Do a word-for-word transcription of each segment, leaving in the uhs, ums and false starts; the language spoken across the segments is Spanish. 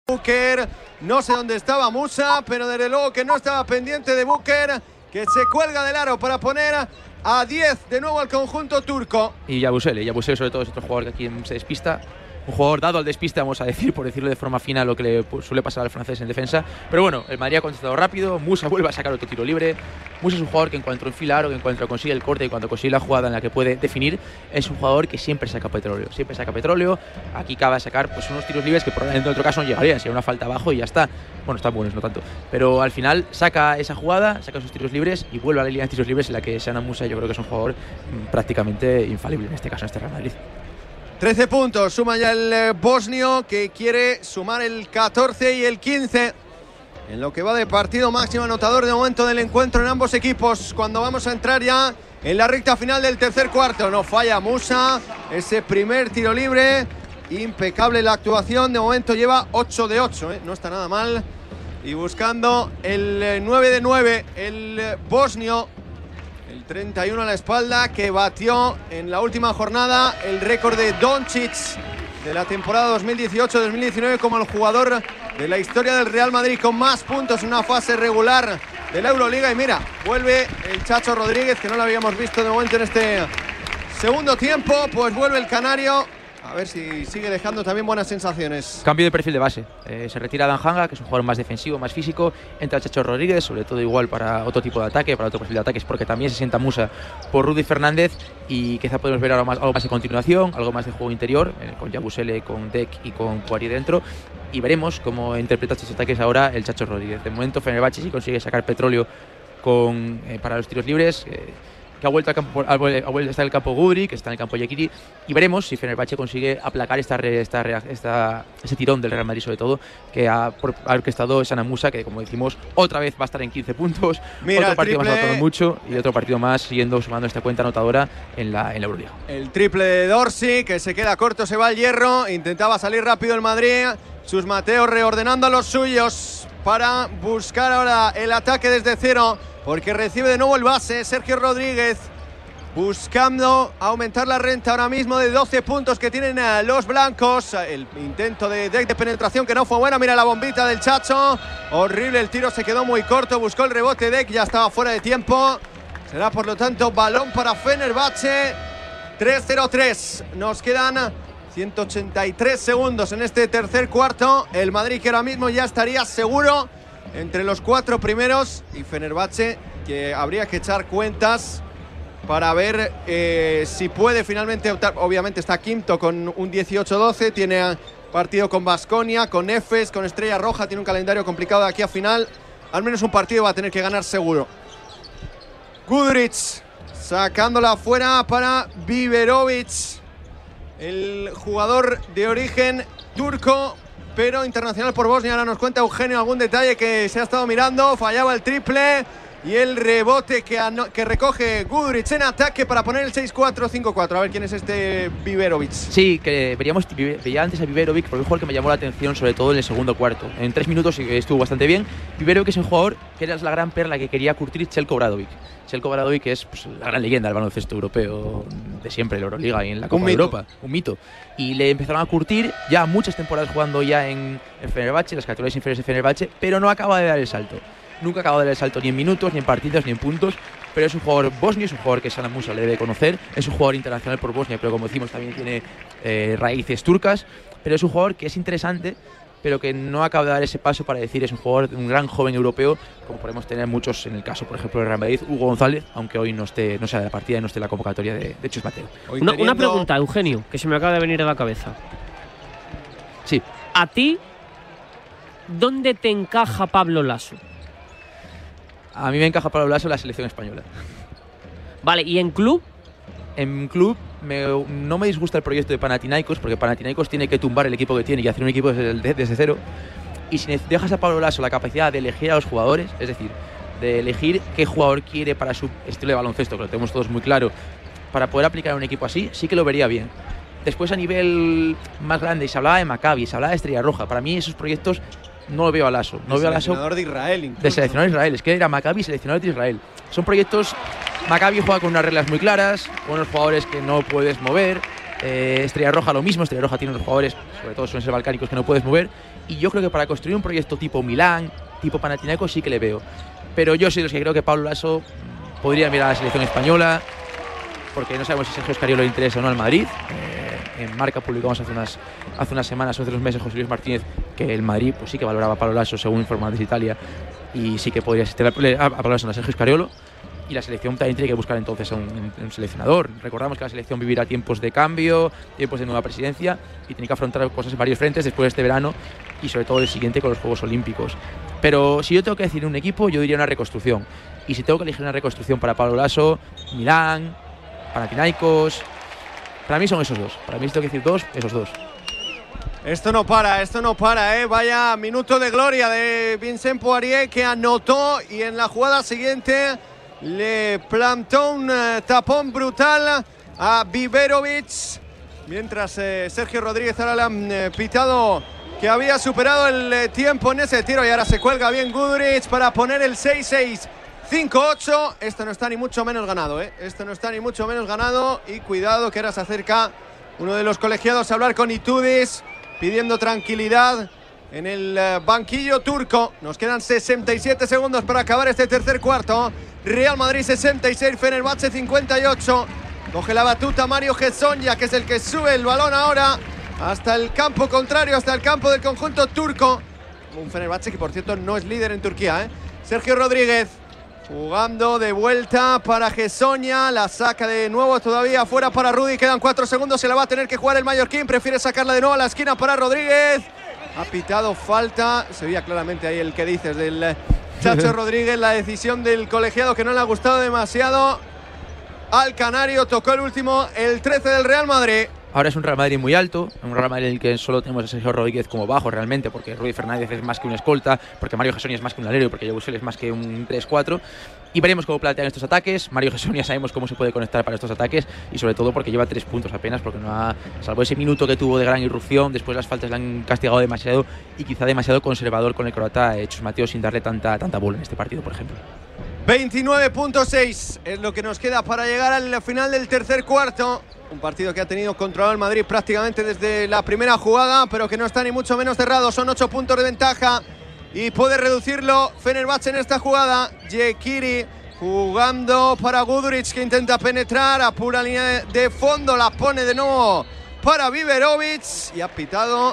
Booker, no sé dónde estaba Musa, pero desde luego que no estaba pendiente de Booker, que se cuelga del aro para poner a diez de nuevo al conjunto turco. Y Yabusele, Yabusele sobre todo es otro jugador que aquí se despista. Un jugador dado al despiste, vamos a decir, por decirlo de forma fina, lo que le suele pasar al francés en defensa. Pero bueno, el Madrid ha contestado rápido, Musa vuelve a sacar otro tiro libre. Musa es un jugador que en cuanto enfila aro, que en cuanto consigue el corte y cuando consigue la jugada en la que puede definir, es un jugador que siempre saca petróleo, siempre saca petróleo. Aquí acaba de sacar pues, unos tiros libres que probablemente en otro caso no llegarían, sería una falta abajo y ya está. Bueno, están buenos, no tanto. Pero al final saca esa jugada, saca sus tiros libres y vuelve a la línea de tiros libres en la que Sana Musa yo creo que es un jugador mmm, prácticamente infalible en este caso, en este Real Madrid. trece puntos, suma ya el eh, bosnio que quiere sumar el catorce y el quince en lo que va de partido. Máximo anotador de momento del encuentro en ambos equipos cuando vamos a entrar ya en la recta final del tercer cuarto. No falla Musa, ese primer tiro libre, impecable la actuación, de momento lleva ocho de ocho, ¿eh? No está nada mal. Y buscando el eh, nueve de nueve, el eh, bosnio, el treinta y uno a la espalda, que batió en la última jornada el récord de Doncic de la temporada dos mil dieciocho dos mil diecinueve como el jugador de la historia del Real Madrid con más puntos en una fase regular de la Euroliga. Y mira, vuelve el Chacho Rodríguez, que no lo habíamos visto de momento en este segundo tiempo, pues vuelve el canario. A ver si sigue dejando también buenas sensaciones. Cambio de perfil de base. Eh, se retira Dan Hanga, que es un jugador más defensivo, más físico. Entra Chacho Rodríguez, sobre todo igual para otro tipo de ataque, para otro perfil de ataques, porque también se sienta Musa por Rudy Fernández. Y quizá podemos ver algo más, algo más de continuación, algo más de juego interior, eh, con Yabusele, con Dek y con Poirier dentro. Y veremos cómo interpreta estos ataques ahora el Chacho Rodríguez. De momento, Fenerbahce sí consigue sacar petróleo con, eh, para los tiros libres. Eh, que ha vuelto al campo, ha vuelto, está en el campo Guduric, que está en el campo Yekiri, y veremos si Fenerbahce consigue aplacar esta, esta, esta, ese tirón del Real Madrid, sobre todo, que ha, ha orquestado Sana Musa, que como decimos, otra vez va a estar en quince puntos. Mira, otro partido triple, más anotado mucho, y otro partido más siguiendo sumando esta cuenta anotadora en la, en la Euroliga. El triple de Dorsey, que se queda corto, se va al hierro, intentaba salir rápido el Madrid, Chus Mateo reordenando a los suyos para buscar ahora el ataque desde cero, porque recibe de nuevo el base Sergio Rodríguez, buscando aumentar la renta ahora mismo de doce puntos que tienen los blancos. El intento de Dek de penetración que no fue buena. Mira la bombita del Chacho, horrible, el tiro se quedó muy corto, buscó el rebote Dek, ya estaba fuera de tiempo. Será por lo tanto balón para Fenerbahce. Tres cero tres, nos quedan ciento ochenta y tres segundos en este tercer cuarto. El Madrid que ahora mismo ya estaría seguro entre los cuatro primeros, y Fenerbahce que habría que echar cuentas para ver eh, si puede finalmente optar. Obviamente está quinto con un dieciocho doce, tiene partido con Baskonia, con Efes, con Estrella Roja, tiene un calendario complicado de aquí a final. Al menos un partido va a tener que ganar seguro. Guduric sacándola afuera para Biberovic, el jugador de origen turco pero internacional por Bosnia. Ahora nos cuenta Eugenio algún detalle que se ha estado mirando. Fallaba el triple y el rebote que, que recoge Guduric en ataque para poner el seis cuatro cinco cuatro. A ver quién es este Biberovic. Sí, que veríamos, veía antes a Biberovic, porque es un jugador que me llamó la atención, sobre todo en el segundo cuarto. En tres minutos estuvo bastante bien. Biberovic es un jugador que era la gran perla que quería curtir Željko Obradović. Željko Obradović, que es pues, la gran leyenda del baloncesto europeo de siempre, la Euroliga y en la Copa de Europa, un mito. Y le empezaron a curtir ya muchas temporadas jugando ya en, en Fenerbahce, las categorías inferiores de Fenerbahce, pero no acaba de dar el salto. Nunca acaba de dar el salto ni en minutos, ni en partidos, ni en puntos. Pero es un jugador bosnio, es un jugador que Sana Musa le debe conocer. Es un jugador internacional por Bosnia, pero como decimos también tiene eh, raíces turcas. Pero es un jugador que es interesante, pero que no acaba de dar ese paso para decir es un jugador, un gran joven europeo, como podemos tener muchos en el caso, por ejemplo, de Real Madrid, Hugo González, aunque hoy no esté, no sea de la partida y no esté en la convocatoria de, de Chus Mateo. Una, teniendo... una pregunta, Eugenio, que se me acaba de venir a la cabeza. Sí. ¿A ti dónde te encaja Pablo Laso? A mí me encaja Pablo Laso en la selección española. Vale, ¿y en club? En club me, no me disgusta el proyecto de Panathinaikos, porque Panathinaikos tiene que tumbar el equipo que tiene y hacer un equipo desde, desde cero. Y si dejas a Pablo Laso la capacidad de elegir a los jugadores, es decir, de elegir qué jugador quiere para su estilo de baloncesto, que lo tenemos todos muy claro, para poder aplicar a un equipo así, sí que lo vería bien. Después a nivel más grande, y se hablaba de Maccabi, se hablaba de Estrella Roja, para mí esos proyectos no lo veo a Laso. No de veo a Laso. Seleccionador de Israel, incluso. De seleccionador de Israel. Es que era Maccabi, seleccionador de Israel. Son proyectos. Maccabi juega con unas reglas muy claras, con unos jugadores que no puedes mover. Eh, Estrella Roja lo mismo, Estrella Roja tiene unos jugadores, sobre todo suelen ser balcánicos, que no puedes mover, y yo creo que para construir un proyecto tipo Milán, tipo Panathinaikos sí que le veo. Pero yo soy de los que creo que Pablo Laso podría mirar a la selección española, porque no sabemos si Sergio Scariolo le interesa o no al Madrid. Eh, en Marca publicamos hace unas, hace unas semanas o hace unos meses José Luis Martínez que el Madrid pues sí que valoraba a Pablo Laso según Informantes Italia, y sí que podría asistir a Pablo Laso a Sergio Scariolo. Y la selección también tiene que buscar entonces a un, un seleccionador. Recordamos que la selección vivirá tiempos de cambio, tiempos de nueva presidencia, y tiene que afrontar cosas en varios frentes después de este verano y sobre todo el siguiente con los Juegos Olímpicos. Pero si yo tengo que decir un equipo, yo diría una reconstrucción. Y si tengo que elegir una reconstrucción para Pablo Laso, Milán, Panathinaikos, para mí son esos dos. Para mí si tengo que decir dos, esos dos. Esto no para, esto no para, ¿eh? Vaya minuto de gloria de Vincent Poirier, que anotó y en la jugada siguiente le plantó un uh, tapón brutal a Biberovic. Mientras eh, Sergio Rodríguez ahora le han eh, pitado que había superado el eh, tiempo en ese tiro, y ahora se cuelga bien Guduric para poner el seis seis cinco ocho. Esto no está ni mucho menos ganado, ¿eh? Esto no está ni mucho menos ganado. Y cuidado que ahora se acerca uno de los colegiados a hablar con Itudis, pidiendo tranquilidad en el uh, banquillo turco. Nos quedan sesenta y siete segundos para acabar este tercer cuarto. Real Madrid sesenta y seis, Fenerbahce cincuenta y ocho. Coge la batuta Mario Hezonja, que es el que sube el balón ahora hasta el campo contrario, hasta el campo del conjunto turco. Un Fenerbahce que, por cierto, no es líder en Turquía, ¿eh? Sergio Rodríguez jugando de vuelta para Hezonja. La saca de nuevo todavía fuera para Rudy. Quedan cuatro segundos, se la va a tener que jugar el mallorquín. Prefiere sacarla de nuevo a la esquina para Rodríguez. Ha pitado falta. Se veía claramente ahí el que dices del Chacho Rodríguez. La decisión del colegiado que no le ha gustado demasiado al canario. Tocó el último, el trece del Real Madrid. Ahora es un Real Madrid muy alto, un Real Madrid en el que solo tenemos a Sergio Rodríguez como bajo realmente, porque Rudy Fernández es más que un escolta, porque Mario Hezonja es más que un alero, porque Yabusel es más que un tres cuatro. Y veremos cómo plantean estos ataques. Mario Hezonja sabemos cómo se puede conectar para estos ataques, y sobre todo porque lleva tres puntos apenas, porque no ha, salvo ese minuto que tuvo de gran irrupción, después las faltas le han castigado demasiado, y quizá demasiado conservador con el croata Chus Mateo, sin darle tanta, tanta bola en este partido, por ejemplo. veintinueve punto seis es lo que nos queda para llegar al final del tercer cuarto. Un partido que ha tenido controlado el Madrid prácticamente desde la primera jugada, pero que no está ni mucho menos cerrado. Son ocho puntos de ventaja y puede reducirlo Fenerbahce en esta jugada. Yekiri jugando para Guduric, que intenta penetrar a pura línea de fondo. La pone de nuevo para Biberovic y ha pitado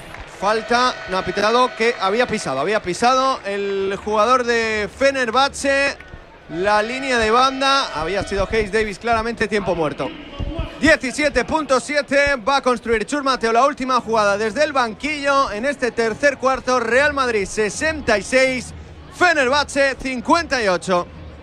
falta. No, ha pitado que había pisado. Había pisado el jugador de Fenerbahce la línea de banda. Había sido Hayes Davis, claramente tiempo muerto. diecisiete punto siete va a construir Chus Mateo la última jugada desde el banquillo en este tercer cuarto. Real Madrid sesenta y seis, Fenerbahce cincuenta y ocho.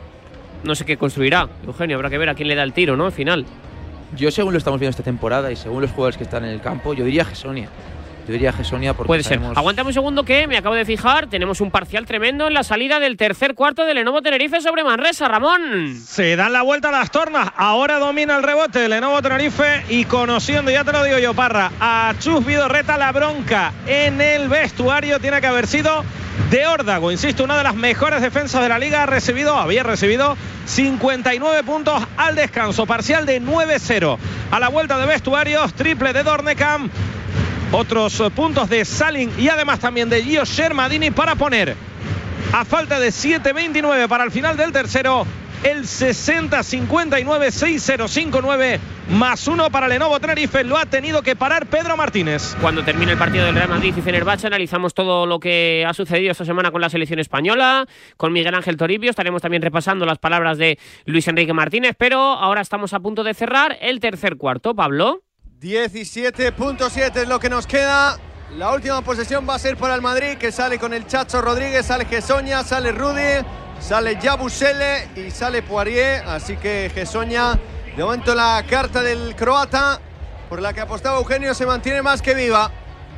No sé qué construirá, Eugenio, habrá que ver a quién le da el tiro, ¿no? Al final. Yo, según lo estamos viendo esta temporada y según los jugadores que están en el campo, yo diría Hezonja. Yo diría Hezonja porque puede sabemos... ser. Aguántame un segundo que me acabo de fijar. Tenemos un parcial tremendo en la salida del tercer cuarto del Lenovo Tenerife sobre Manresa, Ramón. Se dan la vuelta a las tornas. Ahora domina el rebote del Lenovo Tenerife y conociendo, ya te lo digo yo, Parra, a Chus Vidorreta, la bronca en el vestuario tiene que haber sido de órdago. Insisto, una de las mejores defensas de la liga. Ha recibido, había recibido cincuenta y nueve puntos al descanso. Parcial de nueve cero. A la vuelta de vestuarios, triple de Dornekam. Otros puntos de Salin y además también de Gio Shermadini para poner, a falta de siete veintinueve para el final del tercero, el sesenta cincuenta y nueve, seis cero cinco nueve más uno para Lenovo Tenerife. Lo ha tenido que parar Pedro Martínez. Cuando termine el partido del Real Madrid y Fenerbahce, analizamos todo lo que ha sucedido esta semana con la selección española, con Miguel Ángel Toribio. Estaremos también repasando las palabras de Luis Enrique Martínez, pero ahora estamos a punto de cerrar el tercer cuarto, Pablo. diecisiete punto siete es lo que nos queda. La última posesión va a ser para el Madrid, que sale con el Chacho Rodríguez, sale Hezonja, sale Rudy, sale Yabusele y sale Poirier. Así que Hezonja, de momento la carta del croata por la que apostaba Eugenio, se mantiene más que viva.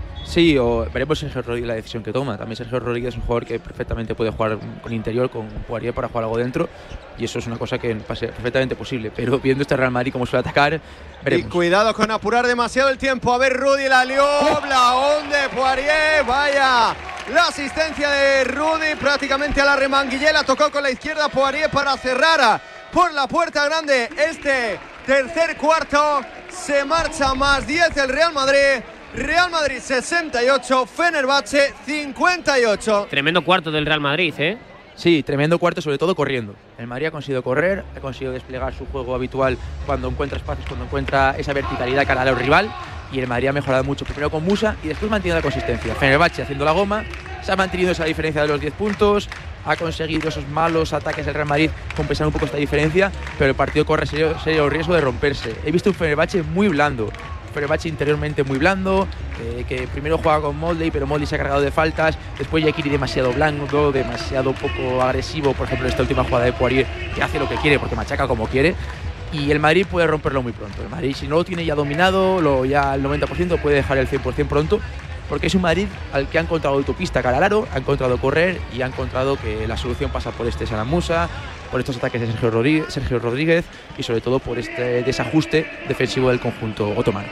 Sí, o veremos Sergio Rodríguez la decisión que toma. También Sergio Rodríguez es un jugador que perfectamente puede jugar con interior, con Poirier para jugar algo dentro, y eso es una cosa que pase perfectamente posible. Pero viendo este Real Madrid como suele atacar, veremos. Y cuidado con apurar demasiado el tiempo. A ver, Rudy la lió, la onde Poirier, vaya. La asistencia de Rudy prácticamente a la remanguillera, tocó con la izquierda Poirier para cerrar por la puerta grande este tercer cuarto. se marcha más diez el Real Madrid. Real Madrid sesenta y ocho, Fenerbahce cincuenta y ocho. Tremendo cuarto del Real Madrid, ¿eh? Sí, tremendo cuarto, sobre todo corriendo. El Madrid ha conseguido correr, ha conseguido desplegar su juego habitual cuando encuentra espacios, cuando encuentra esa verticalidad cara al rival. Y el Madrid ha mejorado mucho, primero con Musa y después manteniendo la consistencia. Fenerbahce haciendo la goma, se ha mantenido esa diferencia de los diez puntos, ha conseguido esos malos ataques del Real Madrid compensar un poco esta diferencia, pero el partido corre serio, serio riesgo de romperse. He visto un Fenerbahce muy blando. Fenerbahce interiormente muy blando, eh, que primero juega con Moldey, pero Moldey se ha cargado de faltas. Después Yekini demasiado blando, demasiado poco agresivo. Por ejemplo, esta última jugada de Poirier, que hace lo que quiere porque machaca como quiere. Y el Madrid puede romperlo muy pronto. El Madrid, si no lo tiene ya dominado, lo, ya al noventa por ciento, puede dejar el cien por ciento pronto. Porque es un Madrid al que ha encontrado autopista cara al aro, ha encontrado correr y ha encontrado que la solución pasa por este Salah Musa, por estos ataques de Sergio Rodríguez, Sergio Rodríguez y sobre todo por este desajuste defensivo del conjunto otomano.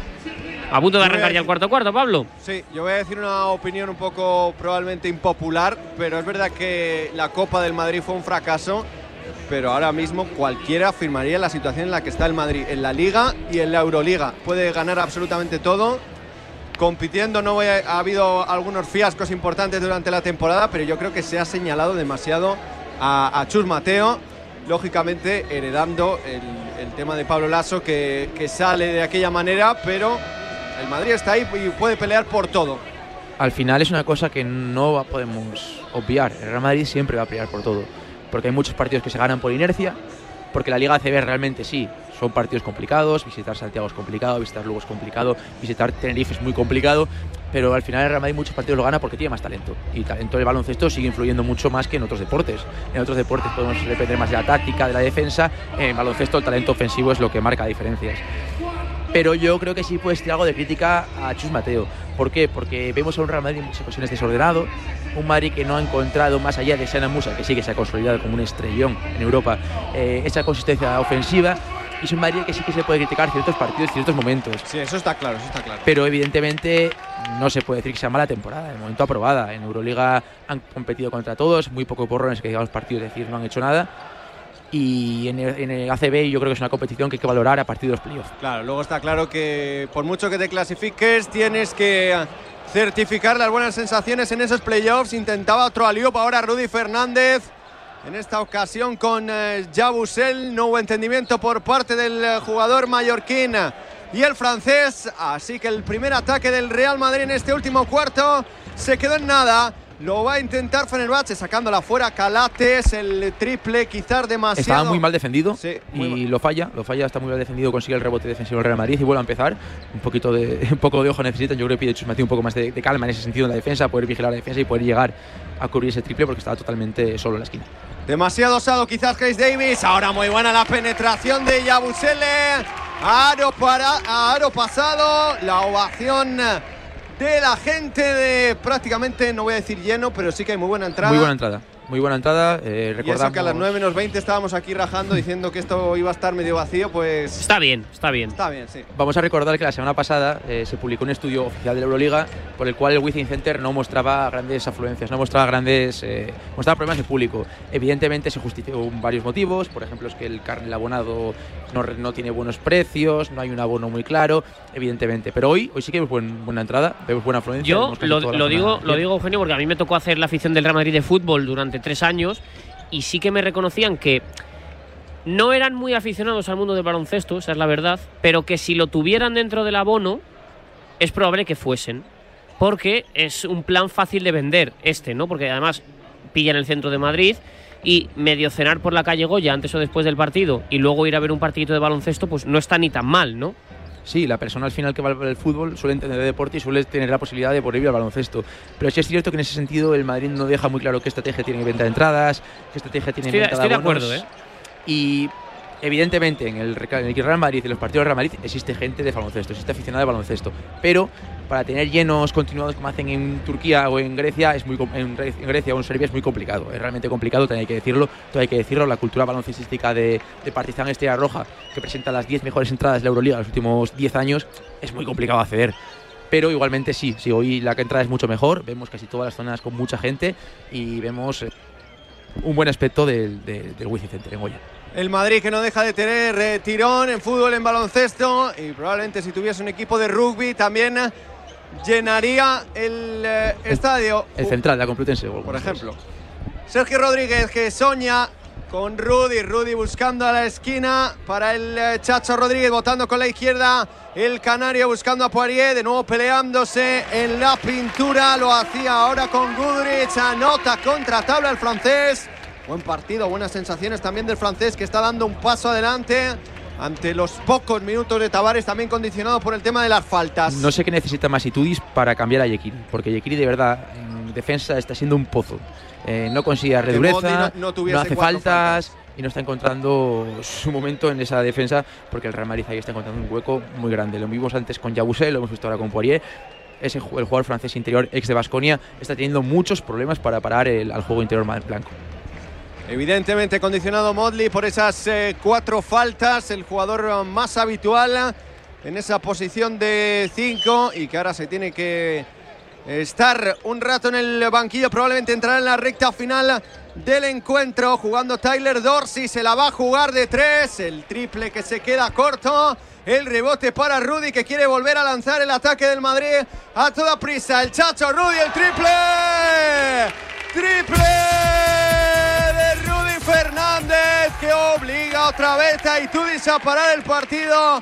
A punto de arrancar ya el cuarto cuarto, Pablo. Sí, yo voy a decir una opinión un poco probablemente impopular, pero es verdad que la Copa del Madrid fue un fracaso, pero ahora mismo cualquiera afirmaría la situación en la que está el Madrid, en la Liga y en la Euroliga. Puede ganar absolutamente todo. Compitiendo, no voy a, ha habido algunos fiascos importantes durante la temporada, pero yo creo que se ha señalado demasiado a, a Chus Mateo, lógicamente heredando el, el tema de Pablo Lasso, que, que sale de aquella manera, pero el Madrid está ahí y puede pelear por todo. Al final es una cosa que no podemos obviar. El Real Madrid siempre va a pelear por todo, porque hay muchos partidos que se ganan por inercia, porque la Liga A C B realmente sí, son partidos complicados, visitar Santiago es complicado, visitar Lugo es complicado, visitar Tenerife es muy complicado, pero al final el Real Madrid muchos partidos lo gana porque tiene más talento, y talento del baloncesto sigue influyendo mucho más que en otros deportes. En otros deportes podemos depender más de la táctica, de la defensa, en baloncesto el talento ofensivo es lo que marca diferencias. Pero yo creo que sí puede ser algo de crítica a Chus Mateo. ¿Por qué? Porque vemos a un Real Madrid en muchas ocasiones desordenado, un Madrid que no ha encontrado, más allá de Salah Musa, que sí que se ha consolidado como un estrellón en Europa, eh, esa consistencia ofensiva. Y es un Madrid que sí que se puede criticar ciertos partidos, ciertos momentos. Sí, eso está claro, eso está claro. Pero evidentemente no se puede decir que sea mala temporada, de momento aprobada. En Euroliga han competido contra todos, muy poco porrones que digamos partidos, es decir, no han hecho nada. Y en el, en el A C B yo creo que es una competición que hay que valorar a partir de los playoffs. Claro, luego está claro que por mucho que te clasifiques tienes que certificar las buenas sensaciones en esos playoffs. Intentaba otro alley-oop ahora Rudy Fernández, en esta ocasión con eh, Yabusel. No hubo entendimiento por parte del eh, jugador mallorquín y el francés, así que el primer ataque del Real Madrid en este último cuarto se quedó en nada. Lo va a intentar Fenerbahce sacándola fuera. Calates, el triple quizás demasiado. Estaba muy mal defendido, sí, y mal. lo falla, lo falla, está muy mal defendido, consigue el rebote defensivo del Real Madrid y vuelve a empezar. Un poquito de un poco de ojo necesitan, yo creo que pide Chus Mateo un poco más de, de calma en ese sentido en la defensa, poder vigilar la defensa y poder llegar a cubrir ese triple porque estaba totalmente solo en la esquina. Demasiado osado quizás Chris Davis. Ahora muy buena la penetración de Yabusele. Aro para aro pasado. La ovación de la gente de prácticamente, no voy a decir lleno, pero sí que hay muy buena entrada. Muy buena entrada. Muy buena entrada, eh, recordamos… Y eso que a las nueve menos veinte estábamos aquí rajando diciendo que esto iba a estar medio vacío, pues… Está bien, está bien. Está bien, sí. Vamos a recordar que la semana pasada eh, se publicó un estudio oficial de la Euroliga por el cual el Wizzing Center no mostraba grandes afluencias, no mostraba grandes… Eh, mostraba problemas de público. Evidentemente se justificó varios motivos, por ejemplo es que el carnet abonado no, no tiene buenos precios, no hay un abono muy claro, evidentemente. Pero hoy, hoy sí que vemos buen, buena entrada, vemos buena afluencia. Yo lo, lo, digo, lo digo, Eugenio, porque a mí me tocó hacer la afición del Real Madrid de fútbol durante tres años y sí que me reconocían que no eran muy aficionados al mundo del baloncesto, esa es la verdad, pero que si lo tuvieran dentro del abono es probable que fuesen, porque es un plan fácil de vender este, ¿no? Porque además pillan el centro de Madrid y medio cenar por la calle Goya antes o después del partido y luego ir a ver un partidito de baloncesto, pues no está ni tan mal, ¿no? Sí, la persona al final que va al fútbol suele entender de deporte y suele tener la posibilidad de poder ir al baloncesto. Pero sí es cierto que en ese sentido el Madrid no deja muy claro qué estrategia tiene en venta de entradas, qué estrategia tiene en venta de abonos. Estoy de acuerdo, ¿eh? Y evidentemente en el, en el Real Madrid, en los partidos del Real Madrid, existe gente de baloncesto, existe aficionado de baloncesto. Pero para tener llenos continuados como hacen en Turquía o en Grecia, es muy en Grecia o en Serbia es muy complicado. Es realmente complicado, también hay que decirlo. Todo hay que decirlo. La cultura baloncestística de, de Partizan Estrella Roja, que presenta las diez mejores entradas de la Euroliga en los últimos diez años, es muy complicado acceder. Pero igualmente sí, sí, hoy la entrada es mucho mejor. Vemos casi todas las zonas con mucha gente y vemos un buen aspecto del, del, del Wizzing Center en Goya. El Madrid que no deja de tener eh, tirón en fútbol, en baloncesto, y probablemente si tuviese un equipo de rugby también llenaría el eh, estadio. El central de la Complutense, por ejemplo. Sergio Rodríguez que soña con Rudy, Rudy buscando a la esquina para el eh, Chacho Rodríguez, botando con la izquierda, el canario buscando a Poirier, de nuevo peleándose en la pintura, lo hacía ahora con Goodrich, anota contra tabla el francés. Buen partido, buenas sensaciones también del francés que está dando un paso adelante ante los pocos minutos de Tavares, también condicionado por el tema de las faltas. No sé qué necesita más Itudis para cambiar a Yekiri, porque Yekiri de verdad en defensa está siendo un pozo. Eh, no consigue redureza, no, no, no hace faltas, faltas y no está encontrando su momento en esa defensa, porque el Real Madrid ahí está encontrando un hueco muy grande. Lo vimos antes con Yabusel, lo hemos visto ahora con Poirier. Ese, el jugador francés interior ex de Baskonia está teniendo muchos problemas para parar el, al juego interior blanco. Evidentemente condicionado Motley por esas eh, cuatro faltas, el jugador más habitual en esa posición de cinco y que ahora se tiene que estar un rato en el banquillo, probablemente entrará en la recta final del encuentro, jugando Tyler Dorsey, se la va a jugar de tres, el triple que se queda corto, el rebote para Rudy que quiere volver a lanzar el ataque del Madrid a toda prisa, el Chacho Rudy, el triple, triple de Rudy Fernández que obliga otra vez a Itudis a parar el partido,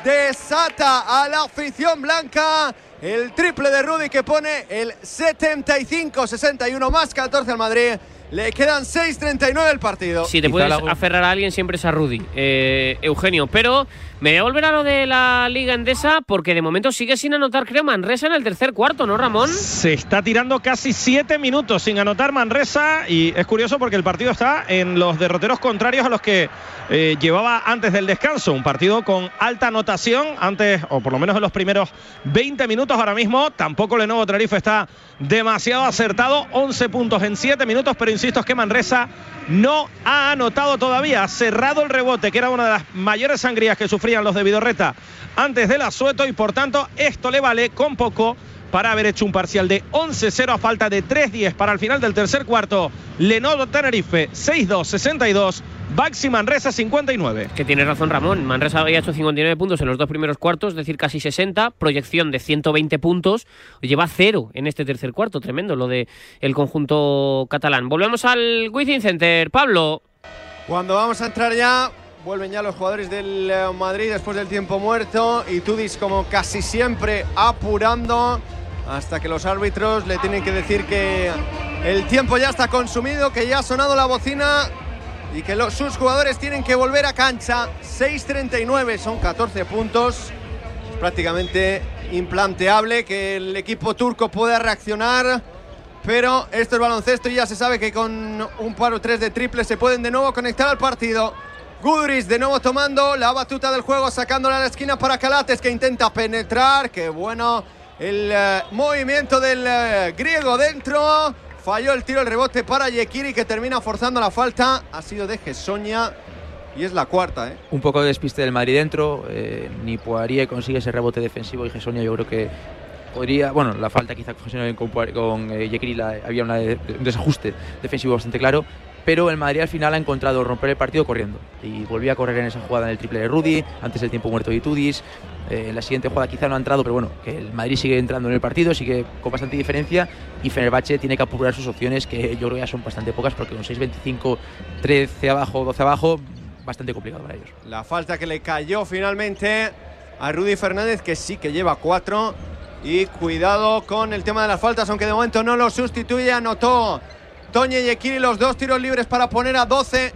desata a la afición blanca. El triple de Rudy que pone el setenta y cinco sesenta y uno más catorce al Madrid. Le quedan seis treinta y nueve el partido. Si te puedes la... aferrar a alguien siempre es a Rudy, eh, Eugenio. Pero me voy a volver a lo de la Liga Endesa porque de momento sigue sin anotar, creo, Manresa en el tercer cuarto, ¿no, Ramón? Se está tirando casi siete minutos sin anotar Manresa y es curioso porque el partido está en los derroteros contrarios a los que eh, llevaba antes del descanso. Un partido con alta anotación antes, o por lo menos en los primeros veinte minutos. Ahora mismo tampoco Lenovo Tenerife está demasiado acertado. once puntos en siete minutos, pero insisto es que Manresa no ha anotado todavía. Ha cerrado el rebote, que era una de las mayores sangrías que sufrían los de Vidorreta antes del asueto, y por tanto esto le vale con poco para haber hecho un parcial de once cero a falta de tres diez para el final del tercer cuarto. Lenovo Tenerife seis dos sesenta y dos, Baxi Manresa cincuenta y nueve. Que tiene razón Ramón, Manresa había hecho cincuenta y nueve puntos en los dos primeros cuartos, es decir, casi sesenta, proyección de ciento veinte puntos, lleva cero en este tercer cuarto, tremendo lo de el conjunto catalán. Volvemos al Wizzing Center, Pablo. Cuando vamos a entrar ya, vuelven ya los jugadores del Madrid después del tiempo muerto, y Itudis como casi siempre apurando hasta que los árbitros le tienen que decir que el tiempo ya está consumido, que ya ha sonado la bocina y que los, sus jugadores tienen que volver a cancha. Seis treinta y nueve, son catorce puntos. Es prácticamente implanteable que el equipo turco pueda reaccionar, pero esto es baloncesto y ya se sabe que con un par o tres de triple se pueden de nuevo conectar al partido. Goodrich de nuevo tomando la batuta del juego, sacándola a la esquina para Calates, que intenta penetrar. Qué bueno el uh, movimiento del uh, griego dentro. Falló el tiro, el rebote para Yekiri, que termina forzando la falta. Ha sido de Gessoña y es la cuarta, ¿eh? Un poco de despiste del Madrid dentro. Eh, ni Poirier consigue ese rebote defensivo y Gessoña yo creo que podría, bueno, la falta quizá con, con eh, Yekiri la, había una de, un desajuste defensivo bastante claro, pero el Madrid al final ha encontrado romper el partido corriendo y volvió a correr en esa jugada en el triple de Rudy, antes del tiempo muerto de Itudis. Eh, en la siguiente jugada quizá no ha entrado, pero bueno, que el Madrid sigue entrando en el partido, sigue con bastante diferencia, y Fenerbahce tiene que apurar sus opciones, que yo creo que ya son bastante pocas, porque con seis veinticinco, trece abajo, doce abajo, bastante complicado para ellos. La falta que le cayó finalmente a Rudy Fernández, que sí que lleva cuatro, y cuidado con el tema de las faltas, aunque de momento no lo sustituye. Anotó Toñe Yekiri los dos tiros libres para poner a doce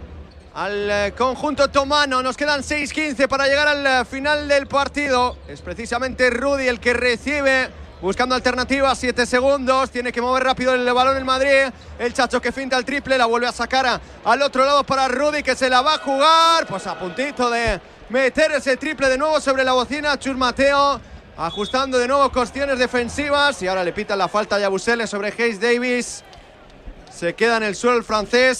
al eh, conjunto otomano. Nos quedan seis quince para llegar al eh, final del partido. Es precisamente Rudy el que recibe, buscando alternativas, siete segundos, tiene que mover rápido el balón el Madrid. El Chacho que finta el triple, la vuelve a sacar a, al otro lado para Rudy, que se la va a jugar, pues a puntito de meter ese triple de nuevo sobre la bocina. Chus Mateo ajustando de nuevo cuestiones defensivas, y ahora le pitan la falta a Yabusele sobre Hayes Davis. Se queda en el suelo el francés.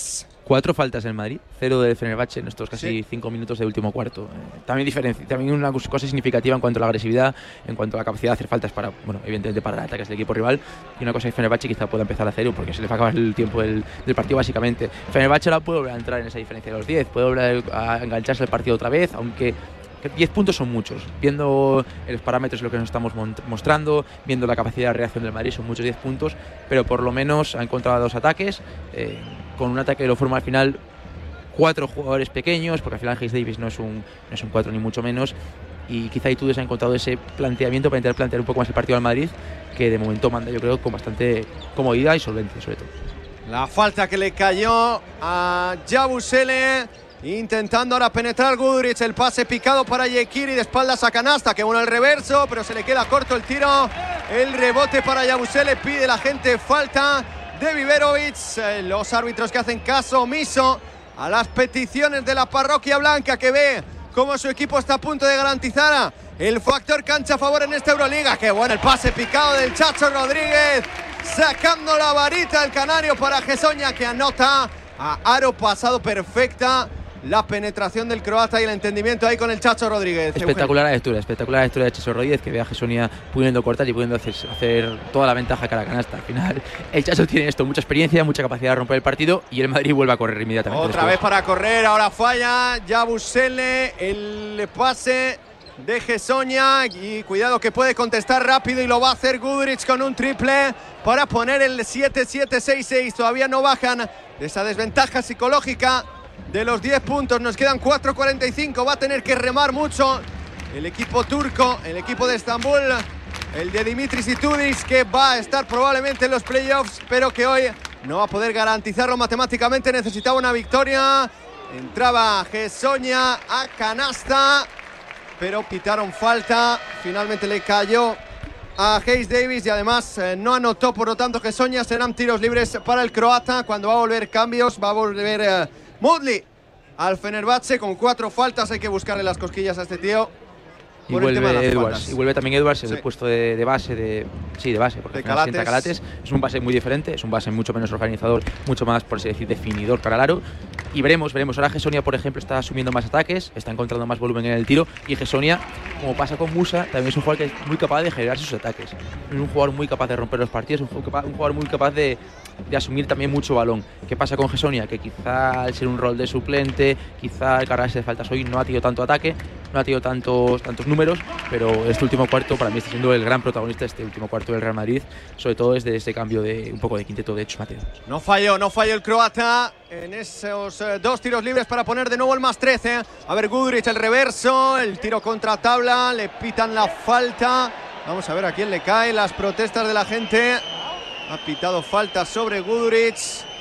Cuatro faltas del Madrid, cero del Fenerbahce en estos casi sí. cinco minutos de último cuarto. Eh, también diferencia, también una cosa significativa en cuanto a la agresividad, en cuanto a la capacidad de hacer faltas para, bueno, evidentemente para ataques del equipo rival. Y una cosa que Fenerbahce quizá pueda empezar a hacer, porque se le va a acabar el tiempo del, del partido básicamente. Fenerbahce ahora puede volver a entrar en esa diferencia de los diez, puede volver a engancharse al partido otra vez, aunque diez puntos son muchos. Viendo los parámetros de lo que nos estamos mostrando, viendo la capacidad de reacción del Madrid, son muchos diez puntos, pero por lo menos ha encontrado dos ataques. Eh, con un ataque que lo forma al final cuatro jugadores pequeños, porque al final Hayes Davis no es un, no es un cuatro ni mucho menos, y quizá Itudes ha encontrado ese planteamiento para intentar plantear un poco más el partido al Madrid, que de momento manda, yo creo, con bastante comodidad y solvencia sobre todo. La falta que le cayó a Yabusele, intentando ahora penetrar Guduric, el pase picado para Yekiri, de espaldas a canasta, que bueno el reverso, pero se le queda corto el tiro, el rebote para Yabusele, pide la gente falta de Biberovic, eh, los árbitros que hacen caso omiso a las peticiones de la parroquia blanca, que ve cómo su equipo está a punto de garantizar el factor cancha a favor en esta Euroliga. Qué bueno el pase picado del Chacho Rodríguez, sacando la varita el canario para Gessoña, que anota a aro pasado perfecta. La penetración del croata y el entendimiento ahí con el Chacho Rodríguez. Espectacular la lectura, espectacular la lectura de Chacho Rodríguez, que ve a Gessoña pudiendo cortar y pudiendo hacer, hacer toda la ventaja cara a canasta. Al final, el Chacho tiene esto, mucha experiencia, mucha capacidad de romper el partido, y el Madrid vuelve a correr inmediatamente. Otra después. vez para correr, ahora falla Yabusele, el pase de Gessoña, y cuidado que puede contestar rápido y lo va a hacer Guduric con un triple para poner el siete siete seis seis. Todavía no bajan de esa desventaja psicológica de los diez puntos, nos quedan cuatro cuarenta y cinco, va a tener que remar mucho el equipo turco, el equipo de Estambul, el de Dimitris Itoudis, que va a estar probablemente en los playoffs, pero que hoy no va a poder garantizarlo matemáticamente. Necesitaba una victoria, entraba Gessoña a canasta, pero pitaron falta, finalmente le cayó a Hayes Davis y además eh, no anotó, por lo tanto Gessoña. Serán tiros libres para el croata. Cuando va a volver cambios, va a volver eh, Moodley al Fenerbahce con cuatro faltas. Hay que buscarle las cosquillas a este tío. Y vuelve Edwards, y vuelve también Edwards en sí. el puesto de, de base, de sí, de base, porque de sienta Calates. Es un base muy diferente, es un base mucho menos organizador, mucho más, por así decir, definidor cara al aro. Y veremos, veremos. Ahora Gessoña, por ejemplo, está asumiendo más ataques, está encontrando más volumen en el tiro. Y Gessoña, como pasa con Musa, también es un jugador que es muy capaz de generar sus ataques. Es un jugador muy capaz de romper los partidos, un jugador, un jugador muy capaz de, de asumir también mucho balón. ¿Qué pasa con Gessoña? Que quizá al ser un rol de suplente, quizá al cargarse de faltas hoy no ha tenido tanto ataque, no ha tenido tantos, tantos números, pero este último cuarto para mí está siendo el gran protagonista, este último cuarto del Real Madrid, sobre todo desde ese cambio de un poco de quinteto de Chus Mateos. No falló, no falló el croata en esos eh, dos tiros libres para poner de nuevo el más trece. A ver, Guduric el reverso, el tiro contra tabla, le pitan la falta. Vamos a ver a quién le caen las protestas de la gente. Ha pitado falta sobre Guduric.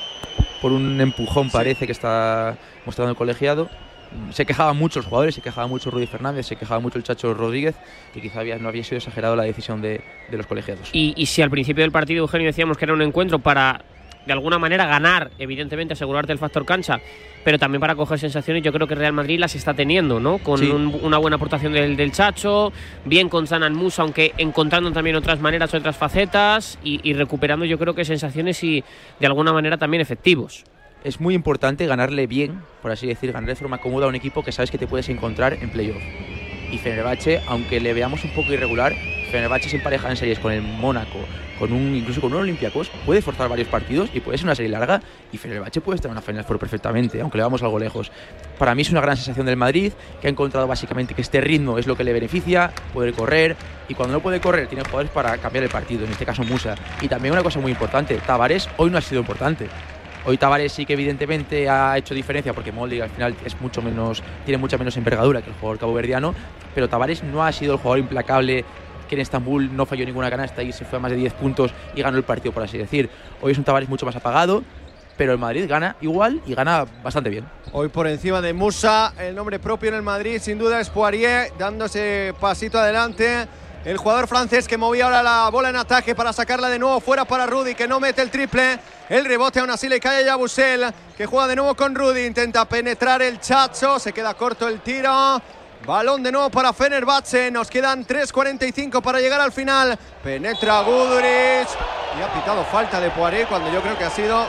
Por un empujón sí. Parece que está mostrando el colegiado. Se quejaban mucho los jugadores, se quejaba mucho Rudy Fernández, se quejaba mucho el Chacho Rodríguez, que quizá había, no había sido exagerado la decisión de, de los colegiados. Y, y si al principio del partido, Eugenio, decíamos que era un encuentro para, de alguna manera, ganar, evidentemente asegurarte el factor cancha, pero también para coger sensaciones, yo creo que Real Madrid las está teniendo, ¿no? Con sí. un, una buena aportación del, del Chacho, bien con Zanan Musa, aunque encontrando también otras maneras, otras facetas, y, y recuperando, yo creo que sensaciones y de alguna manera también efectivos. Es muy importante ganarle bien, por así decir, ganarle de forma cómoda a un equipo que sabes que te puedes encontrar en playoff. Y Fenerbahce, aunque le veamos un poco irregular, Fenerbahce se empareja en series con el Mónaco, con un, incluso con un Olympiacos, puede forzar varios partidos y puede ser una serie larga, y Fenerbahce puede estar en una Final Four perfectamente, aunque le vamos algo lejos. Para mí es una gran sensación del Madrid, que ha encontrado básicamente que este ritmo es lo que le beneficia, poder correr, y cuando no puede correr tiene jugadores para cambiar el partido, en este caso Musa. Y también una cosa muy importante, Tavares hoy no ha sido importante. Hoy Tavares sí que evidentemente ha hecho diferencia, porque Molding al final es mucho menos, tiene mucha menos envergadura que el jugador caboverdiano, pero Tavares no ha sido el jugador implacable que en Estambul no falló ninguna canasta y se fue a más de diez puntos y ganó el partido, por así decir. Hoy es un Tavares mucho más apagado, pero el Madrid gana igual y gana bastante bien. Hoy por encima de Musa, el nombre propio en el Madrid sin duda es Poirier, dándose pasito adelante. El jugador francés que movía ahora la bola en ataque para sacarla de nuevo fuera para Rudy, que no mete el triple. El rebote aún así le cae a Yabusel, que juega de nuevo con Rudy. Intenta penetrar el Chacho, se queda corto el tiro. Balón de nuevo para Fenerbahce. Nos quedan tres cuarenta y cinco para llegar al final. Penetra Guduric y ha pitado falta de Poirier cuando yo creo que ha sido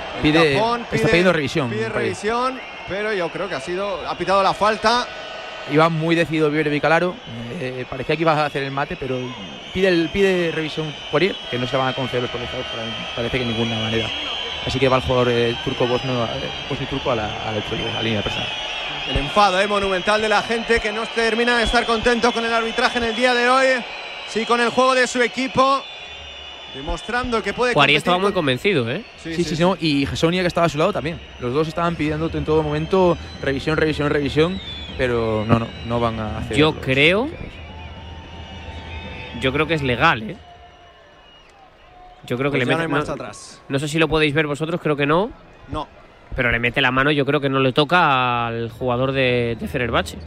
Pide, Japón pide, está pidiendo revisión. Pide revisión, pero yo creo que ha sido, ha pitado la falta. Iba muy decidido Vivero Vicalaro. Eh, parecía que iba a hacer el mate, pero pide, el, pide revisión por ir, que no se la van a conceder los colegiados, parece que de ninguna manera. Así que va el jugador eh, turco bosnio, eh, bosnio turco a la, a, la, a la línea personal. El enfado eh, monumental de la gente que no termina de estar contento con el arbitraje en el día de hoy. Sí, con el juego de su equipo. Demostrando que puede. Poirier estaba muy convencido, ¿eh? Sí, sí, sí, sí. No, y Gessonia, que estaba a su lado, también. Los dos estaban pidiendo en todo momento revisión, revisión, revisión. Pero no, no, no van a hacer. Yo creo. Yo creo que es legal, ¿eh? Yo creo que pues le mete. No, no, hay marcha atrás. No sé si lo podéis ver vosotros, creo que no. No. Pero le mete la mano, yo creo que no le toca al jugador de, de Fenerbahce.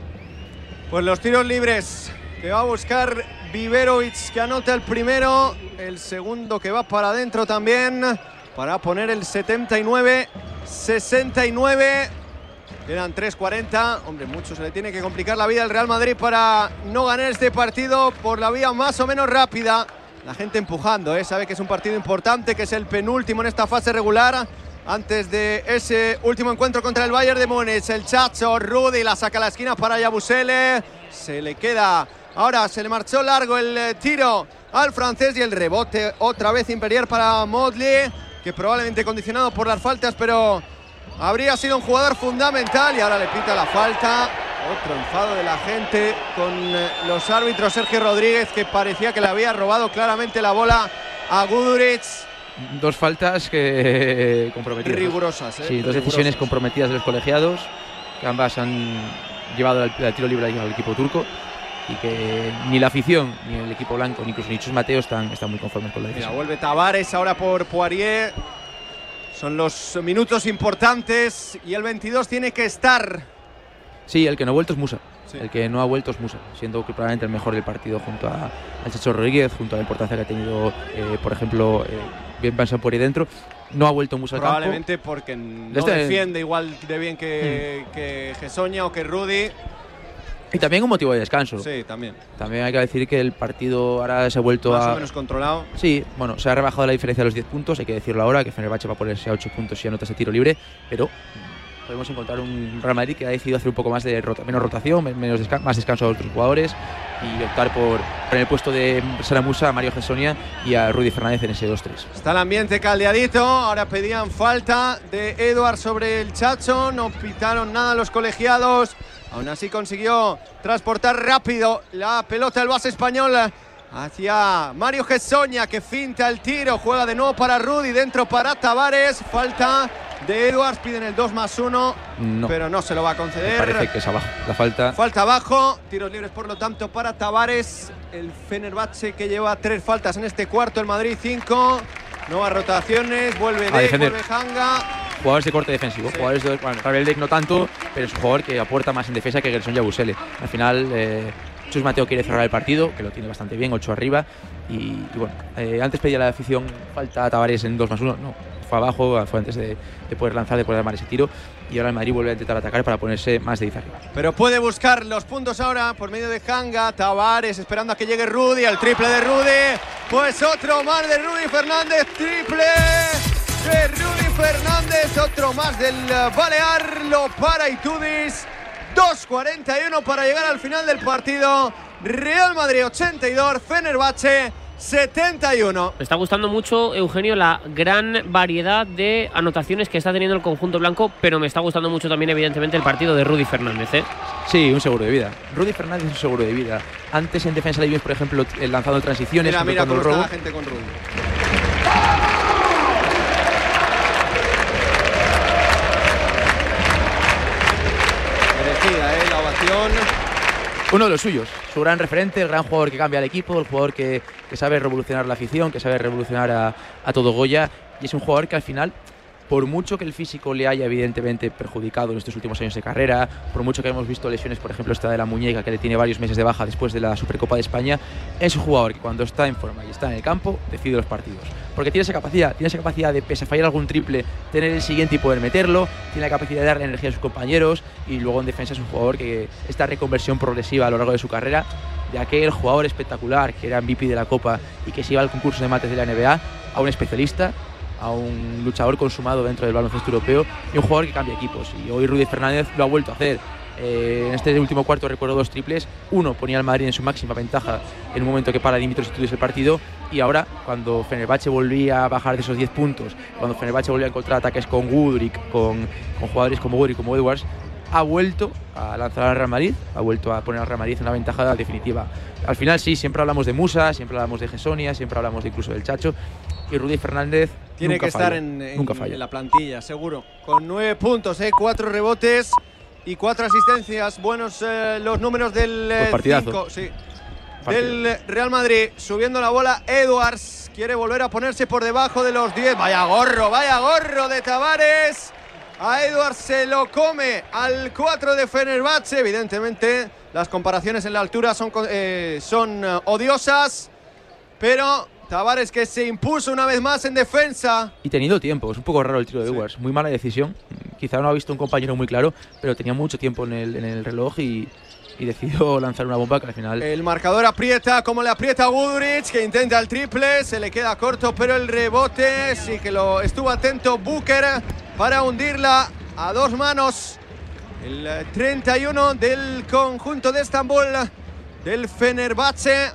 Pues los tiros libres que va a buscar Viverovic, que anota el primero. El segundo que va para adentro también. Para poner el setenta y nueve sesenta y nueve. Quedan tres cuarenta. Hombre, mucho se le tiene que complicar la vida al Real Madrid para no ganar este partido por la vía más o menos rápida. La gente empujando, ¿eh? Sabe que es un partido importante, que es el penúltimo en esta fase regular. Antes de ese último encuentro contra el Bayern de Múnich. El Chacho, Rudy la saca a la esquina para Yabusele. Se le queda. Ahora se le marchó largo el tiro al francés y el rebote otra vez inferior para Motley, que probablemente condicionado por las faltas, pero habría sido un jugador fundamental. Y ahora le pita la falta. Otro enfado de la gente con los árbitros. Sergio Rodríguez, que parecía que le había robado claramente la bola a Guduric. Dos faltas que comprometidas. Rigurosas, ¿eh? Sí, dos decisiones comprometidas de los colegiados, que ambas han llevado al, al tiro libre al equipo turco, y que ni la afición, ni el equipo blanco, ni incluso ni Chus Mateo están, están muy conformes con la decisión. Mira, vuelve Tavares ahora por Poirier. Son los minutos importantes y el veintidós tiene que estar. Sí, el que no ha vuelto es Musa. Sí. El que no ha vuelto es Musa, siendo que probablemente el mejor del partido junto a, al Chacho Rodríguez, junto a la importancia que ha tenido, eh, por ejemplo, eh, bien pensado por ahí dentro. No ha vuelto Musa al campo. Probablemente porque no este, defiende igual de bien que, hmm. que Gessonia o que Rudy. Y también un motivo de descanso. Sí, también. También hay que decir que el partido ahora se ha vuelto más a… Más o menos controlado. Sí, bueno, se ha rebajado la diferencia de los diez puntos, hay que decirlo ahora, que Fenerbahce va a ponerse a ocho puntos si anota ese tiro libre, pero podemos encontrar un Real Madrid que ha decidido hacer un poco más de rota, menos rotación, menos desca más descanso a otros jugadores y optar por poner el puesto de Sara Musa a Mario Gessonia y a Rudy Fernández en ese dos tres. Está el ambiente caldeadito, ahora pedían falta de Edward sobre el Chacho, no pitaron nada los colegiados, aún así consiguió transportar rápido la pelota del base español hacia Mario Gessonia, que finta el tiro, juega de nuevo para Rudy, dentro para Tavares, falta de Edwards, piden el dos más uno, no, pero no se lo va a conceder. Me parece que es abajo la falta. Falta abajo, tiros libres por lo tanto para Tavares, el Fenerbahce que lleva tres faltas en este cuarto, el Madrid cinco, nuevas rotaciones, vuelve Dek, vuelve Hanga. Jugadores de corte defensivo, sí. Jugadores de, bueno, Ravel Dek no tanto, pero es un jugador que aporta más en defensa que Gerson Yabusele. Al final, eh, Chus Mateo quiere cerrar el partido, que lo tiene bastante bien, ocho arriba. Y, y bueno, eh, antes pedía la afición falta a Tavares en dos más uno, no, fue abajo, fue antes de, de poder lanzar, de poder armar ese tiro. Y ahora el Madrid vuelve a intentar atacar para ponerse más de diez arriba. Pero puede buscar los puntos ahora por medio de Hanga. Tavares esperando a que llegue Rudy, al triple de Rudy. Pues otro más de Rudy Fernández, triple de Rudy Fernández, otro más del Balear, lo para Itudis. dos cuarenta y uno para llegar al final del partido. Real Madrid ochenta y dos, Fenerbahce setenta y uno. Me está gustando mucho, Eugenio, la gran variedad de anotaciones que está teniendo el conjunto blanco, pero me está gustando mucho también, evidentemente, el partido de Rudy Fernández, ¿eh? Sí, un seguro de vida. Rudy Fernández es un seguro de vida. Antes en defensa de ellos, por ejemplo, lanzando transiciones. Mira, mira cómo está la gente con Rudy. Merecida, ¿eh? La ovación. Uno de los suyos, su gran referente, el gran jugador que cambia al equipo, el jugador que, que sabe revolucionar la afición, que sabe revolucionar a, a todo Goya, y es un jugador que al final, por mucho que el físico le haya evidentemente perjudicado en estos últimos años de carrera, por mucho que hemos visto lesiones, por ejemplo esta de la muñeca que le tiene varios meses de baja después de la Supercopa de España, es un jugador que cuando está en forma y está en el campo decide los partidos, porque tiene esa capacidad, tiene esa capacidad de, pese a fallar algún triple, tener el siguiente y poder meterlo, tiene la capacidad de darle energía a sus compañeros, y luego en defensa es un jugador que esta reconversión progresiva a lo largo de su carrera, de aquel jugador espectacular que era M V P de la Copa y que se iba al concurso de mates de la N B A, a un especialista, a un luchador consumado dentro del baloncesto europeo y un jugador que cambia equipos. Y hoy Rudy Fernández lo ha vuelto a hacer. Eh, en este último cuarto recuerdo dos triples. Uno ponía al Madrid en su máxima ventaja en un momento que para Dimitrios Estudios el partido, y ahora cuando Fenerbahce volvía a bajar de esos diez puntos, cuando Fenerbahce volvía a encontrar ataques con Guduric, con, con jugadores como Guduric, como Edwards, ha vuelto a lanzar al Real Madrid, ha vuelto a poner al Real Madrid en una ventaja definitiva. Al final sí, siempre hablamos de Musa, siempre hablamos de Gessonia, siempre hablamos de incluso del Chacho, y Rudy Fernández tiene nunca que falla, estar en, en, nunca falla. en la plantilla, seguro. Con nueve puntos, ¿eh? cuatro rebotes y cuatro asistencias. Buenos eh, los números del eh, cinco, sí, del Real Madrid. Subiendo la bola, Edwards quiere volver a ponerse por debajo de los diez. Vaya gorro, vaya gorro de Tavares. A Edwards se lo come al cuatro de Fenerbahce. Evidentemente, las comparaciones en la altura son, eh, son uh, odiosas, pero Tavares que se impuso una vez más en defensa. Y teniendo tiempo, es un poco raro el tiro de Edwards, sí. Muy mala decisión. Quizá no ha visto un compañero muy claro, pero tenía mucho tiempo en el, en el reloj y, y decidió lanzar una bomba que al final... El marcador aprieta, como le aprieta a Guduric, que intenta el triple, se le queda corto, pero el rebote sí que lo estuvo atento Booker para hundirla a dos manos. El treinta y uno del conjunto de Estambul, del Fenerbahce,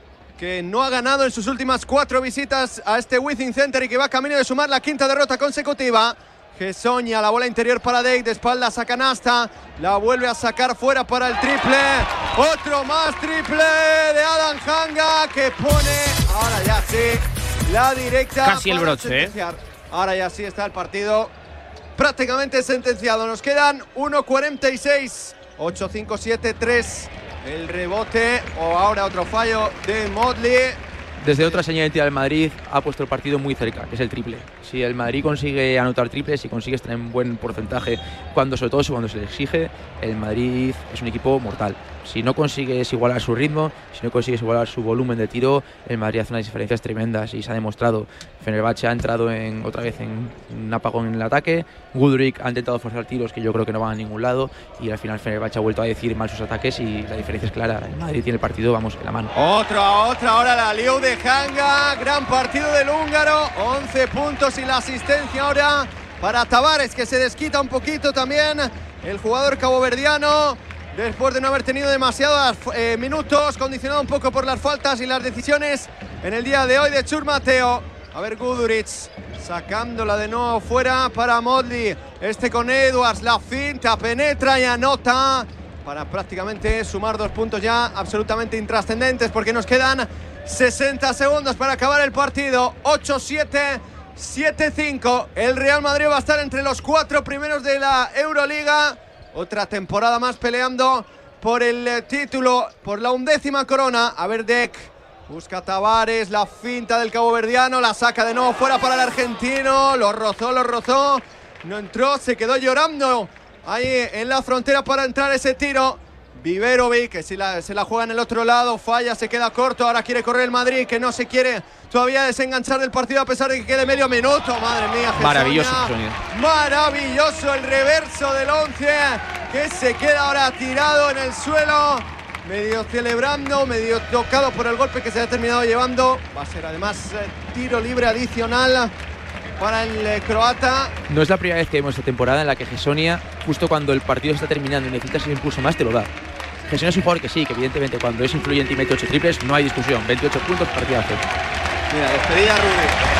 que no ha ganado en sus últimas cuatro visitas a este Withing Center y que va camino de sumar la quinta derrota consecutiva. Gessonia, la bola interior para Dake, de espaldas a canasta, la vuelve a sacar fuera para el triple. Otro más triple de Adam Hanga que pone, ahora ya sí, la directa. Casi el broche, ¿eh? Ahora ya sí está el partido prácticamente sentenciado. Nos quedan uno cuarenta y seis, ocho cinco siete tres. El rebote, o ahora otro fallo de Motley. Desde otra señal de identidad del Madrid ha puesto el partido muy cerca, que es el triple. Si el Madrid consigue anotar triples, si consigue estar en buen porcentaje, cuando sobre todo cuando se le exige, el Madrid es un equipo mortal. Si no consigues igualar su ritmo, si no consigues igualar su volumen de tiro, el Madrid hace unas diferencias tremendas y se ha demostrado. Fenerbahce ha entrado en, otra vez en un apagón en el ataque. Guduric ha intentado forzar tiros que yo creo que no van a ningún lado y al final Fenerbahce ha vuelto a decir mal sus ataques y la diferencia es clara. El Madrid tiene el partido, vamos, en la mano. Otra, otra, ahora la lió de Hanga. Gran partido del húngaro. once puntos y la asistencia ahora para Tavares, que se desquita un poquito también. El jugador caboverdiano, después de no haber tenido demasiados eh, minutos, condicionado un poco por las faltas y las decisiones en el día de hoy de Chur Mateo. A ver, Guduric sacándola de nuevo fuera para Motley. Este con Edwards, la finta, penetra y anota para prácticamente sumar dos puntos ya absolutamente intrascendentes, porque nos quedan sesenta segundos para acabar el partido. ocho siete, siete cinco. El Real Madrid va a estar entre los cuatro primeros de la Euroliga. Otra temporada más peleando por el título, por la undécima corona. A ver, Dek busca a Tavares, la finta del caboverdiano, la saca de nuevo fuera para el argentino. Lo rozó, lo rozó, no entró, se quedó llorando ahí en la frontera para entrar ese tiro. Viverovic, que si la, se la juega en el otro lado, falla, se queda corto. Ahora quiere correr el Madrid, que no se quiere todavía desenganchar del partido a pesar de que quede medio minuto. Madre mía, Gessonia. Maravilloso, Maravilloso el reverso del once, que se queda ahora tirado en el suelo, medio celebrando, medio tocado por el golpe que se ha terminado llevando. Va a ser además eh, tiro libre adicional para el eh, croata. No es la primera vez que vemos esta temporada en la que Gessonia, justo cuando el partido está terminando y necesita ese impulso más, te lo da. Gessonia es un jugador que sí, que evidentemente cuando es influyente y mete ocho triples no hay discusión. veintiocho puntos, partidazo. Mira, despedida Rudy.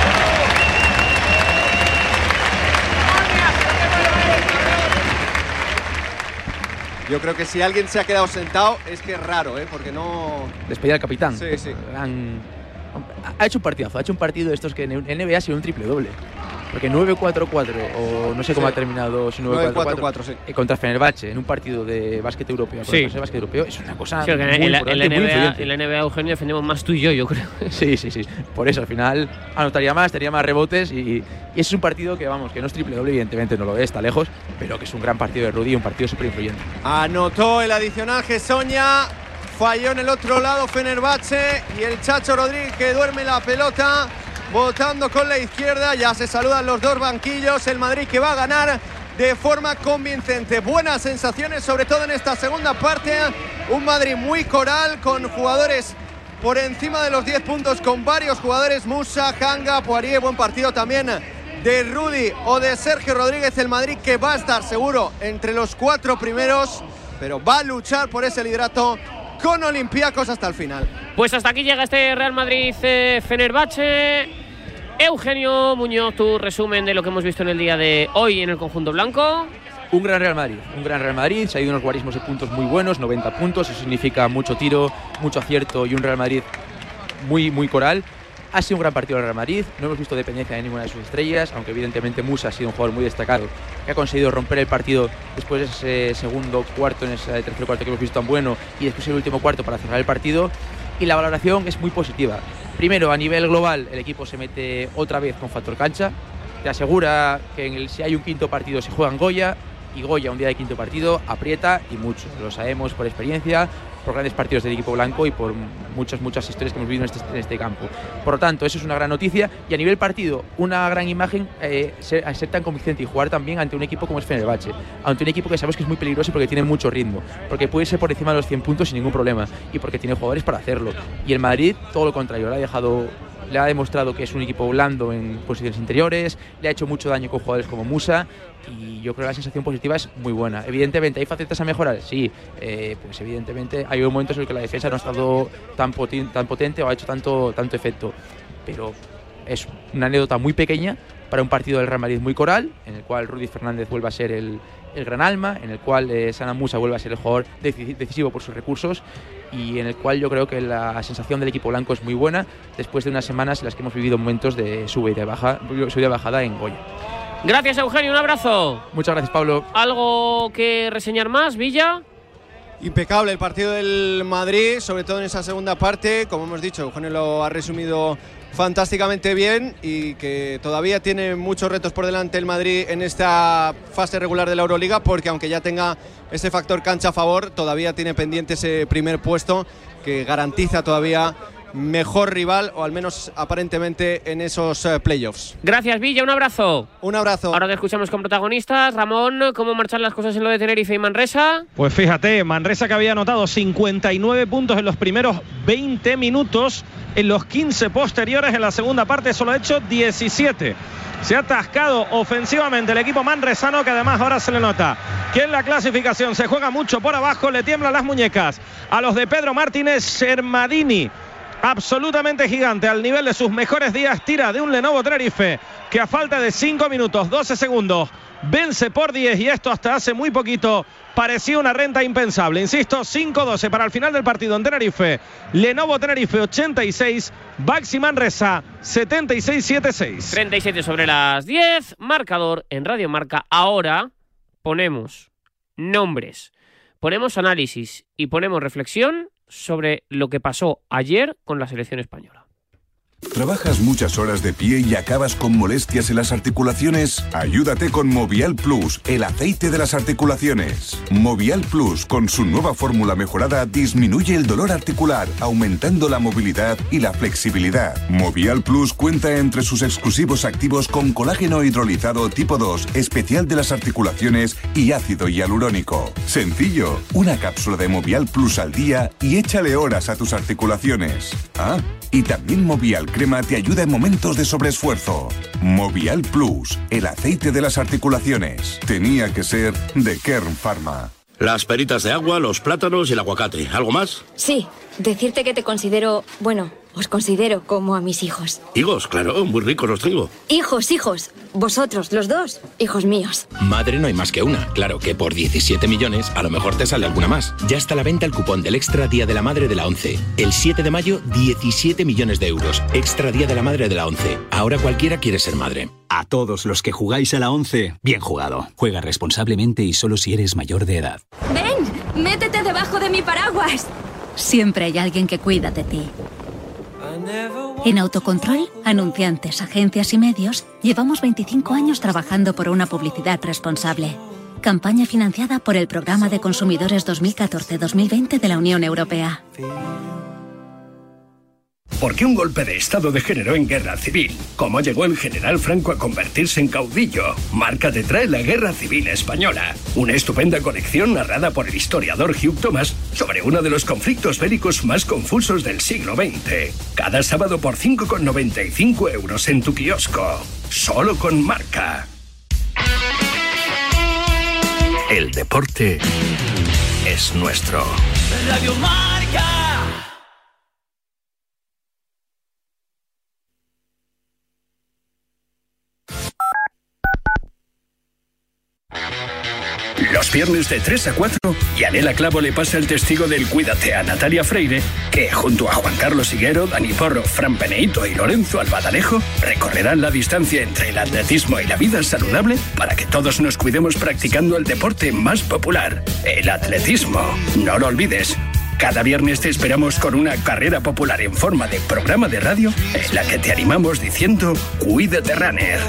Yo creo que si alguien se ha quedado sentado es que es raro, ¿eh? Porque no... Despedida al capitán. Sí, sí. Han... Ha hecho un partidazo, ha hecho un partido de estos que en N B A ha sido un triple doble. Porque nueve cuatro cuatro, o no sé cómo sí. ha terminado, si nueve cuatro cuatro, sí. contra Fenerbahce en un partido de básquet europeo. Sí. De básquet europeo es una cosa sí, muy en, en, importante, en, la N B A, muy en la N B A, Eugenio, defendemos más tú y yo, yo creo. Sí, sí, sí. Por eso, al final anotaría más, tendría más rebotes y, y ese es un partido que, vamos, que no es triple doble, evidentemente no lo es, está lejos, pero que es un gran partido de Rudy, un partido súper influyente. Anotó el adicional Gessonia. Falló en el otro lado Fenerbahce y el Chacho Rodríguez, que duerme la pelota, botando con la izquierda. Ya se saludan los dos banquillos. El Madrid que va a ganar de forma convincente. Buenas sensaciones, sobre todo en esta segunda parte. Un Madrid muy coral, con jugadores por encima de los diez puntos con varios jugadores, Musa, Hanga, Poirier, buen partido también de Rudy o de Sergio Rodríguez. El Madrid que va a estar seguro entre los cuatro primeros, pero va a luchar por ese liderato con Olympiacos hasta el final. Pues hasta aquí llega este Real Madrid eh, Fenerbahce. Eugenio Muñoz, tu resumen de lo que hemos visto en el día de hoy en el conjunto blanco. Un gran Real Madrid, un gran Real Madrid, se ha ido unos guarismos de puntos muy buenos, noventa puntos, eso significa mucho tiro, mucho acierto y un Real Madrid muy, muy coral. Ha sido un gran partido del Real Madrid, no hemos visto dependencia de ninguna de sus estrellas, aunque evidentemente Musa ha sido un jugador muy destacado, que ha conseguido romper el partido después de ese segundo cuarto, en ese tercer cuarto que hemos visto tan bueno, y después el último cuarto para cerrar el partido. Y la valoración es muy positiva. Primero, a nivel global, el equipo se mete otra vez con factor cancha, te asegura que en el, si hay un quinto partido se juega en Goya, y Goya un día de quinto partido aprieta y mucho, lo sabemos por experiencia, por grandes partidos del equipo blanco y por muchas, muchas historias que hemos vivido en este, en este campo. Por lo tanto, eso es una gran noticia y a nivel partido, una gran imagen eh, ser, ser tan convincente y jugar también ante un equipo como es Fenerbahce, ante un equipo que sabemos que es muy peligroso porque tiene mucho ritmo, porque puede ser por encima de los cien puntos sin ningún problema y porque tiene jugadores para hacerlo. Y el Madrid, todo lo contrario, le ha dejado... le ha demostrado que es un equipo blando en posiciones interiores, le ha hecho mucho daño con jugadores como Musa y yo creo que la sensación positiva es muy buena. Evidentemente, ¿hay facetas a mejorar? Sí, eh, pues evidentemente hay momentos en los que la defensa no ha estado tan, poten- tan potente o ha hecho tanto, tanto efecto, pero es una anécdota muy pequeña para un partido del Real Madrid muy coral, en el cual Rudy Fernández vuelve a ser el, el gran alma, en el cual eh, Sana Musa vuelve a ser el jugador decisivo por sus recursos y en el cual yo creo que la sensación del equipo blanco es muy buena después de unas semanas en las que hemos vivido momentos de subida y baja, subida y bajada en Goya. Gracias, Eugenio, un abrazo. Muchas gracias, Pablo. ¿Algo que reseñar más, Villa? Impecable el partido del Madrid, sobre todo en esa segunda parte, como hemos dicho, Eugenio lo ha resumido fantásticamente bien y que todavía tiene muchos retos por delante el Madrid en esta fase regular de la Euroliga, porque aunque ya tenga ese factor cancha a favor, todavía tiene pendiente ese primer puesto que garantiza todavía mejor rival, o al menos aparentemente en esos uh, playoffs. Gracias, Villa, un abrazo. Un abrazo. Ahora te escuchamos con protagonistas. Ramón, ¿cómo marchan las cosas en lo de Tenerife y Manresa? Pues fíjate, Manresa que había anotado cincuenta y nueve puntos en los primeros veinte minutos, en los quince posteriores en la segunda parte solo ha hecho diecisiete. Se ha atascado ofensivamente el equipo manresano, que además ahora se le nota que en la clasificación se juega mucho por abajo, le tiemblan las muñecas a los de Pedro Martínez. Sermadini, absolutamente gigante, al nivel de sus mejores días, tira de un Lenovo Tenerife que a falta de cinco minutos doce segundos vence por diez, y esto hasta hace muy poquito parecía una renta impensable. Insisto, cinco doce para el final del partido en Tenerife. Lenovo Tenerife ochenta y seis, Baxi Manresa setenta y seis setenta y seis. treinta y siete sobre las diez, marcador en Radio Marca. Ahora ponemos nombres, ponemos análisis y ponemos reflexión sobre lo que pasó ayer con la selección española. ¿Trabajas muchas horas de pie y acabas con molestias en las articulaciones? Ayúdate con Movial Plus, el aceite de las articulaciones. Movial Plus, con su nueva fórmula mejorada, disminuye el dolor articular, aumentando la movilidad y la flexibilidad. Movial Plus cuenta entre sus exclusivos activos con colágeno hidrolizado tipo dos, especial de las articulaciones, y ácido hialurónico. Sencillo, una cápsula de Movial Plus al día y échale horas a tus articulaciones. Ah, y también Movial Crema te ayuda en momentos de sobreesfuerzo. Movial Plus, el aceite de las articulaciones. Tenía que ser de Kern Pharma. Las peritas de agua, los plátanos y el aguacate. ¿Algo más? Sí, decirte que te considero, bueno, os considero como a mis hijos. Higos, claro, muy ricos los tengo. Hijos, hijos. Vosotros, los dos, hijos míos. Madre no hay más que una. Claro que por diecisiete millones a lo mejor te sale alguna más. Ya está a la venta el cupón del Extra Día de la Madre de la ONCE. El siete de mayo, diecisiete millones de euros. Extra Día de la Madre de la ONCE. Ahora cualquiera quiere ser madre. A todos los que jugáis a la ONCE, bien jugado. Juega responsablemente y solo si eres mayor de edad. ¡Ven! ¡Métete debajo de mi paraguas! Siempre hay alguien que cuida de ti. En Autocontrol, anunciantes, agencias y medios, llevamos veinticinco años trabajando por una publicidad responsable. Campaña financiada por el Programa de Consumidores dos mil catorce dos mil veinte de la Unión Europea. ¿Por qué un golpe de Estado degeneró en guerra civil? ¿Cómo llegó el general Franco a convertirse en caudillo? Marca te trae la Guerra Civil Española, una estupenda colección narrada por el historiador Hugh Thomas sobre uno de los conflictos bélicos más confusos del siglo veinte. Cada sábado por cinco con noventa y cinco euros en tu kiosco. Solo con Marca. El deporte es nuestro. Radio Marca. Los viernes de tres a cuatro, Yanela Clavo le pasa el testigo del Cuídate a Natalia Freire, que junto a Juan Carlos Higuero, Dani Porro, Fran Peneito y Lorenzo Albadalejo recorrerán la distancia entre el atletismo y la vida saludable para que todos nos cuidemos practicando el deporte más popular, el atletismo. No lo olvides. Cada viernes te esperamos con una carrera popular en forma de programa de radio en la que te animamos diciendo Cuídate Runner.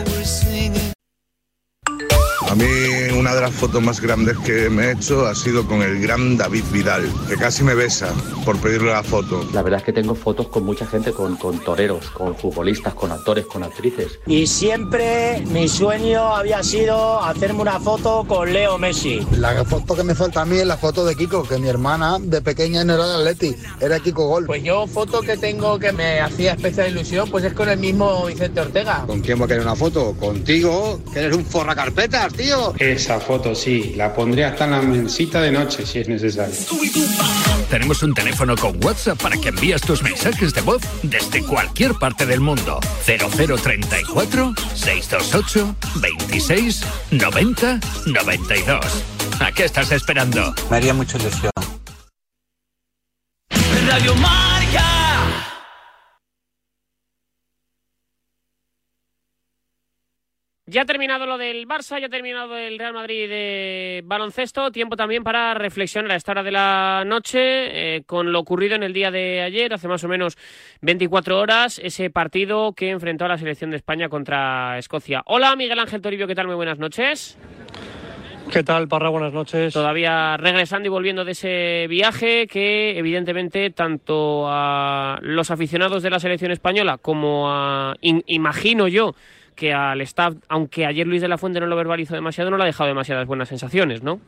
A mí una de las fotos más grandes que me he hecho ha sido con el gran David Vidal, que casi me besa por pedirle la foto. La verdad es que tengo fotos con mucha gente, con, con toreros, con futbolistas, con actores, con actrices. Y siempre mi sueño había sido hacerme una foto con Leo Messi. La foto que me falta a mí es la foto de Kiko, que mi hermana de pequeña no era de Atleti, era Kiko Gol. Pues yo foto que tengo que me hacía especial ilusión, pues es con el mismo Vicente Ortega. ¿Con quién voy a querer una foto? Contigo, que eres un forracarpetas, tío. Esa foto sí, la pondré hasta en la mesita de noche si es necesario. Tenemos un teléfono con WhatsApp para que envíes tus mensajes de voz desde cualquier parte del mundo. cero cero treinta y cuatro, seiscientos veintiocho, veintiséis, noventa, noventa y dos. ¿A qué estás esperando? Me haría mucha ilusión. Radio Marca. Ya ha terminado lo del Barça, ya ha terminado el Real Madrid de baloncesto. Tiempo también para reflexionar a esta hora de la noche eh, con lo ocurrido en el día de ayer, hace más o menos veinticuatro horas, ese partido que enfrentó a la selección de España contra Escocia. Hola, Miguel Ángel Toribio, ¿qué tal? Muy buenas noches. ¿Qué tal, Parra? Buenas noches. Todavía regresando y volviendo de ese viaje que, evidentemente, tanto a los aficionados de la selección española como a, in, imagino yo, que al staff, aunque ayer Luis de la Fuente no lo verbalizó demasiado, no le ha dejado demasiadas buenas sensaciones, ¿no?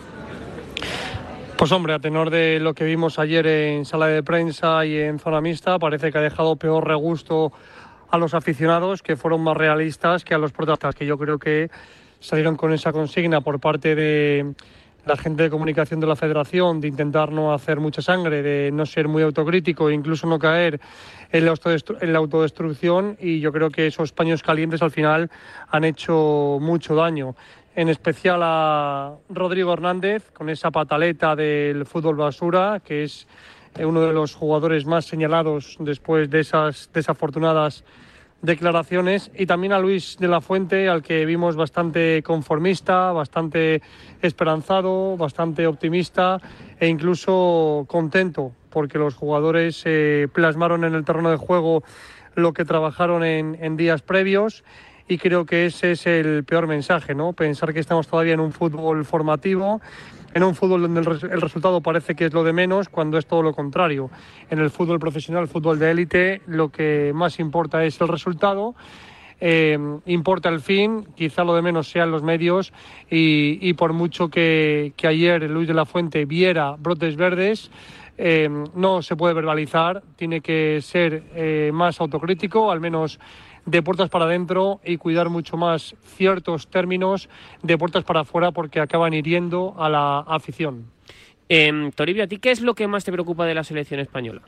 Pues hombre, a tenor de lo que vimos ayer en sala de prensa y en zona mixta, parece que ha dejado peor regusto a los aficionados, que fueron más realistas que a los protagonistas, que yo creo que salieron con esa consigna por parte de la gente de comunicación de la Federación de intentar no hacer mucha sangre, de no ser muy autocrítico e incluso no caer en la, autodestru- en la autodestrucción, y yo creo que esos paños calientes al final han hecho mucho daño, en especial a Rodrigo Hernández con esa pataleta del fútbol basura, que es uno de los jugadores más señalados después de esas desafortunadas declaraciones, y también a Luis de la Fuente, al que vimos bastante conformista, bastante esperanzado, bastante optimista e incluso contento, porque los jugadores eh, plasmaron en el terreno de juego lo que trabajaron en, en días previos, y creo que ese es el peor mensaje, ¿no? Pensar que estamos todavía en un fútbol formativo, en un fútbol donde el, res- el resultado parece que es lo de menos, cuando es todo lo contrario. En el fútbol profesional, el fútbol de élite, lo que más importa es el resultado, eh, importa el fin, quizá lo de menos sean los medios, y, y por mucho que, que ayer Luis de la Fuente viera brotes verdes, eh, no se puede verbalizar, tiene que ser eh, más autocrítico, al menos de puertas para adentro, y cuidar mucho más ciertos términos de puertas para afuera, porque acaban hiriendo a la afición. Eh, Toribio, ¿a ti qué es lo que más te preocupa de la selección española?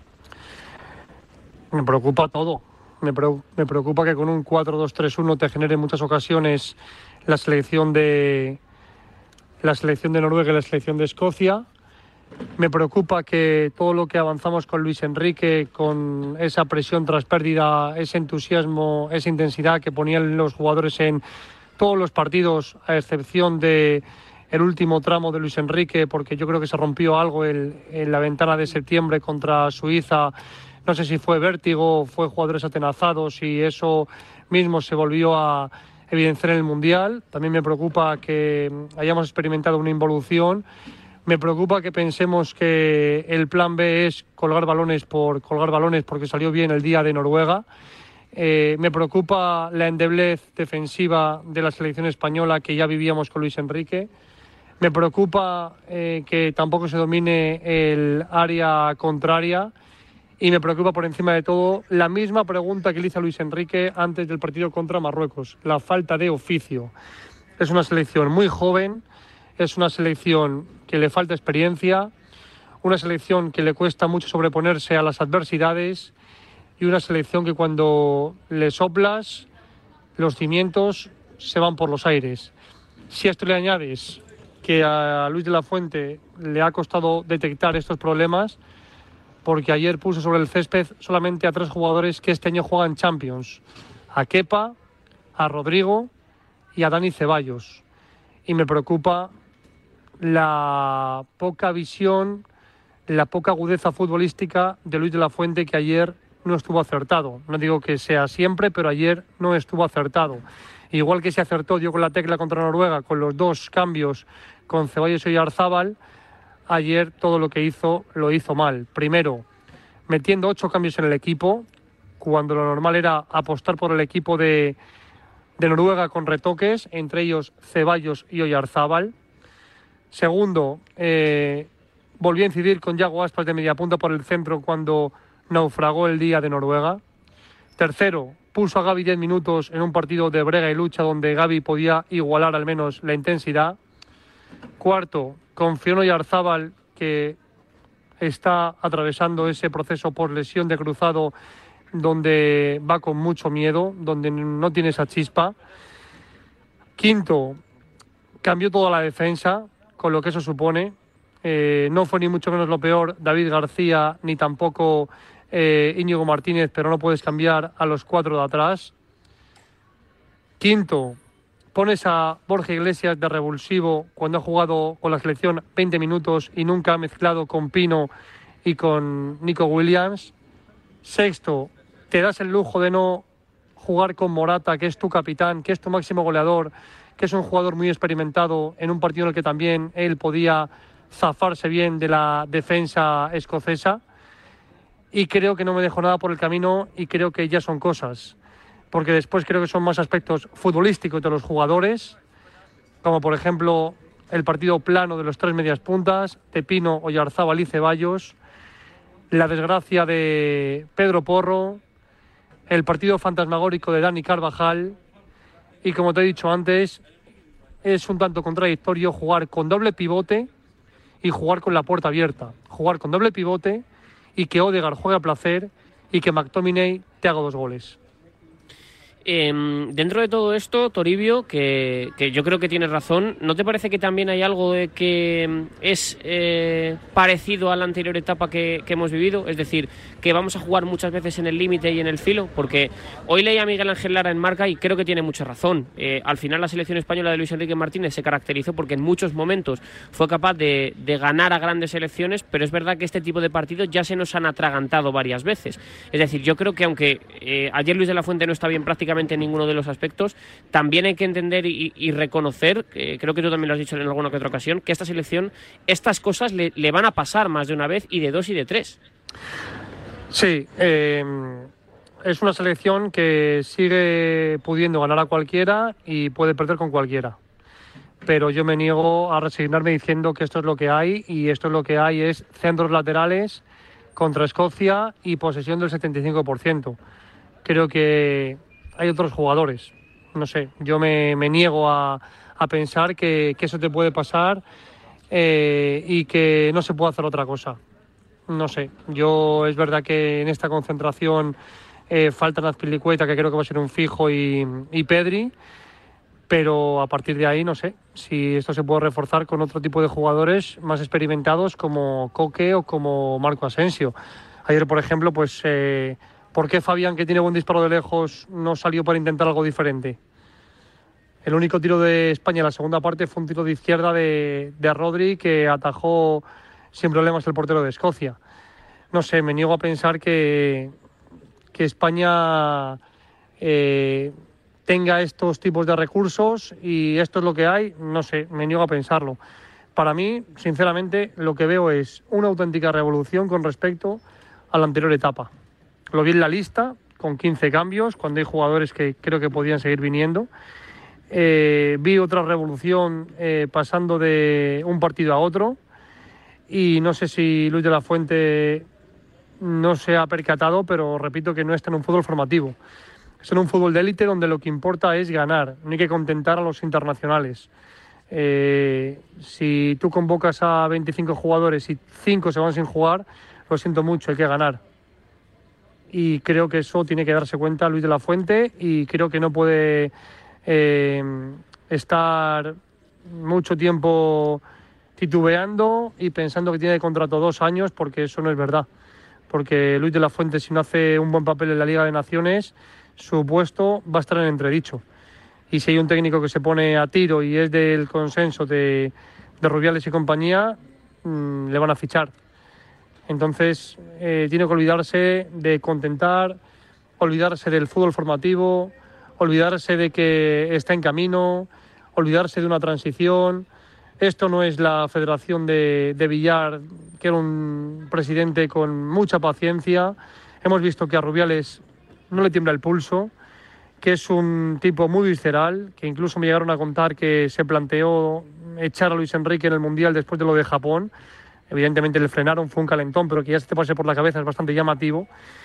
Me preocupa todo. Me, pre- me preocupa que con un cuatro dos tres uno te genere en muchas ocasiones la selección de la selección de Noruega y la selección de Escocia. Me preocupa que todo lo que avanzamos con Luis Enrique, con esa presión tras pérdida, ese entusiasmo, esa intensidad que ponían los jugadores en todos los partidos, a excepción de el último tramo de Luis Enrique, porque yo creo que se rompió algo el, en la ventana de septiembre contra Suiza. No sé si fue vértigo, fue jugadores atenazados, y eso mismo se volvió a evidenciar en el Mundial. También me preocupa que hayamos experimentado una involución. Me preocupa que pensemos que el plan B es colgar balones por colgar balones porque salió bien el día de Noruega. Eh, me preocupa la endeblez defensiva de la selección española que ya vivíamos con Luis Enrique. Me preocupa eh, que tampoco se domine el área contraria y me preocupa por encima de todo la misma pregunta que le hizo a Luis Enrique antes del partido contra Marruecos, la falta de oficio. Es una selección muy joven, es una selección que le falta experiencia, una selección que le cuesta mucho sobreponerse a las adversidades y una selección que cuando le soplas los cimientos se van por los aires. Si a esto le añades que a Luis de la Fuente le ha costado detectar estos problemas, porque ayer puso sobre el césped solamente a tres jugadores que este año juegan Champions, a Kepa, a Rodrigo y a Dani Ceballos. Y me preocupa la poca visión, la poca agudeza futbolística de Luis de la Fuente, que ayer no estuvo acertado. No digo que sea siempre, pero ayer no estuvo acertado. Igual que se acertó, dio con la tecla contra Noruega, con los dos cambios con Ceballos y Oyarzábal, ayer todo lo que hizo, lo hizo mal. Primero, metiendo ocho cambios en el equipo, cuando lo normal era apostar por el equipo de, de Noruega con retoques, entre ellos Ceballos y Oyarzábal. Segundo, eh, volvió a incidir con Yago Aspas de media punta por el centro cuando naufragó el día de Noruega. Tercero, puso a Gavi diez minutos en un partido de brega y lucha donde Gavi podía igualar al menos la intensidad. Cuarto, confió en Oyarzábal, que está atravesando ese proceso por lesión de cruzado donde va con mucho miedo, donde no tiene esa chispa. Quinto, cambió toda la defensa, con lo que eso supone. Eh, no fue ni mucho menos lo peor David García, ni tampoco eh, Íñigo Martínez, pero no puedes cambiar a los cuatro de atrás. Quinto, pones a Borja Iglesias de revulsivo cuando ha jugado con la selección veinte minutos y nunca ha mezclado con Pino y con Nico Williams. Sexto, te das el lujo de no jugar con Morata, que es tu capitán, que es tu máximo goleador, que es un jugador muy experimentado en un partido en el que también él podía zafarse bien de la defensa escocesa. Y creo que no me dejo nada por el camino y creo que ya son cosas, porque después creo que son más aspectos futbolísticos de los jugadores, como por ejemplo el partido plano de los tres medias puntas, de Pino, Oyarzábal y Ceballos, la desgracia de Pedro Porro, el partido fantasmagórico de Dani Carvajal y, como te he dicho antes, es un tanto contradictorio jugar con doble pivote y jugar con la puerta abierta, jugar con doble pivote y que Odegaard juegue a placer y que McTominay te haga dos goles. Eh, dentro de todo esto, Toribio, que, que yo creo que tienes razón, ¿no te parece que también hay algo de que es eh, parecido a la anterior etapa que, que hemos vivido? Es decir, que vamos a jugar muchas veces en el límite y en el filo, porque hoy leí a Miguel Ángel Lara en Marca y creo que tiene mucha razón. Eh, al final la selección española de Luis Enrique Martínez se caracterizó porque en muchos momentos fue capaz de, de ganar a grandes selecciones, pero es verdad que este tipo de partidos ya se nos han atragantado varias veces. Es decir, yo creo que aunque eh, ayer Luis de la Fuente no está bien prácticamente en ninguno de los aspectos, también hay que entender y, y reconocer, eh, creo que tú también lo has dicho en alguna que otra ocasión, que esta selección, estas cosas le, le van a pasar más de una vez y de dos y de tres. Sí, eh, es una selección que sigue pudiendo ganar a cualquiera y puede perder con cualquiera. Pero yo me niego a resignarme diciendo que esto es lo que hay, y esto es lo que hay es centros laterales contra Escocia y posesión del setenta y cinco por ciento. Creo que hay otros jugadores, no sé, yo me, me niego a, a pensar que, que eso te puede pasar eh, y que no se puede hacer otra cosa. No sé, yo es verdad que en esta concentración eh, faltan Azpilicueta, que creo que va a ser un fijo, y, y Pedri, pero a partir de ahí no sé si esto se puede reforzar con otro tipo de jugadores más experimentados como Coque o como Marco Asensio. Ayer, por ejemplo, pues... Eh, ¿por qué Fabián, que tiene buen disparo de lejos, no salió para intentar algo diferente? El único tiro de España en la segunda parte fue un tiro de izquierda de, de Rodri, que atajó sin problemas el portero de Escocia. No sé, me niego a pensar que, que España eh, tenga estos tipos de recursos y esto es lo que hay. No sé, me niego a pensarlo. Para mí, sinceramente, lo que veo es una auténtica revolución con respecto a la anterior etapa. Lo vi en la lista, con quince cambios, cuando hay jugadores que creo que podían seguir viniendo. Eh, vi otra revolución eh, pasando de un partido a otro y no sé si Luis de la Fuente no se ha percatado, pero repito que no está en un fútbol formativo. Es en un fútbol de élite donde lo que importa es ganar, no hay que contentar a los internacionales. Eh, si tú convocas a veinticinco jugadores y cinco se van sin jugar, lo siento mucho, hay que ganar. Y creo que eso tiene que darse cuenta Luis de la Fuente y creo que no puede eh, estar mucho tiempo titubeando y pensando que tiene de contrato dos años, porque eso no es verdad. Porque Luis de la Fuente, si no hace un buen papel en la Liga de Naciones, su puesto va a estar en entredicho. Y si hay un técnico que se pone a tiro y es del consenso de, de Rubiales y compañía, mmm, le van a fichar. Entonces, eh, tiene que olvidarse de contentar, olvidarse del fútbol formativo, olvidarse de que está en camino, olvidarse de una transición. Esto no es la Federación de, de Villar, que era un presidente con mucha paciencia. Hemos visto que a Rubiales no le tiembla el pulso, que es un tipo muy visceral, que incluso me llegaron a contar que se planteó echar a Luis Enrique en el Mundial después de lo de Japón. Evidentemente le frenaron, fue un calentón, pero que ya se te pase por la cabeza es bastante llamativo.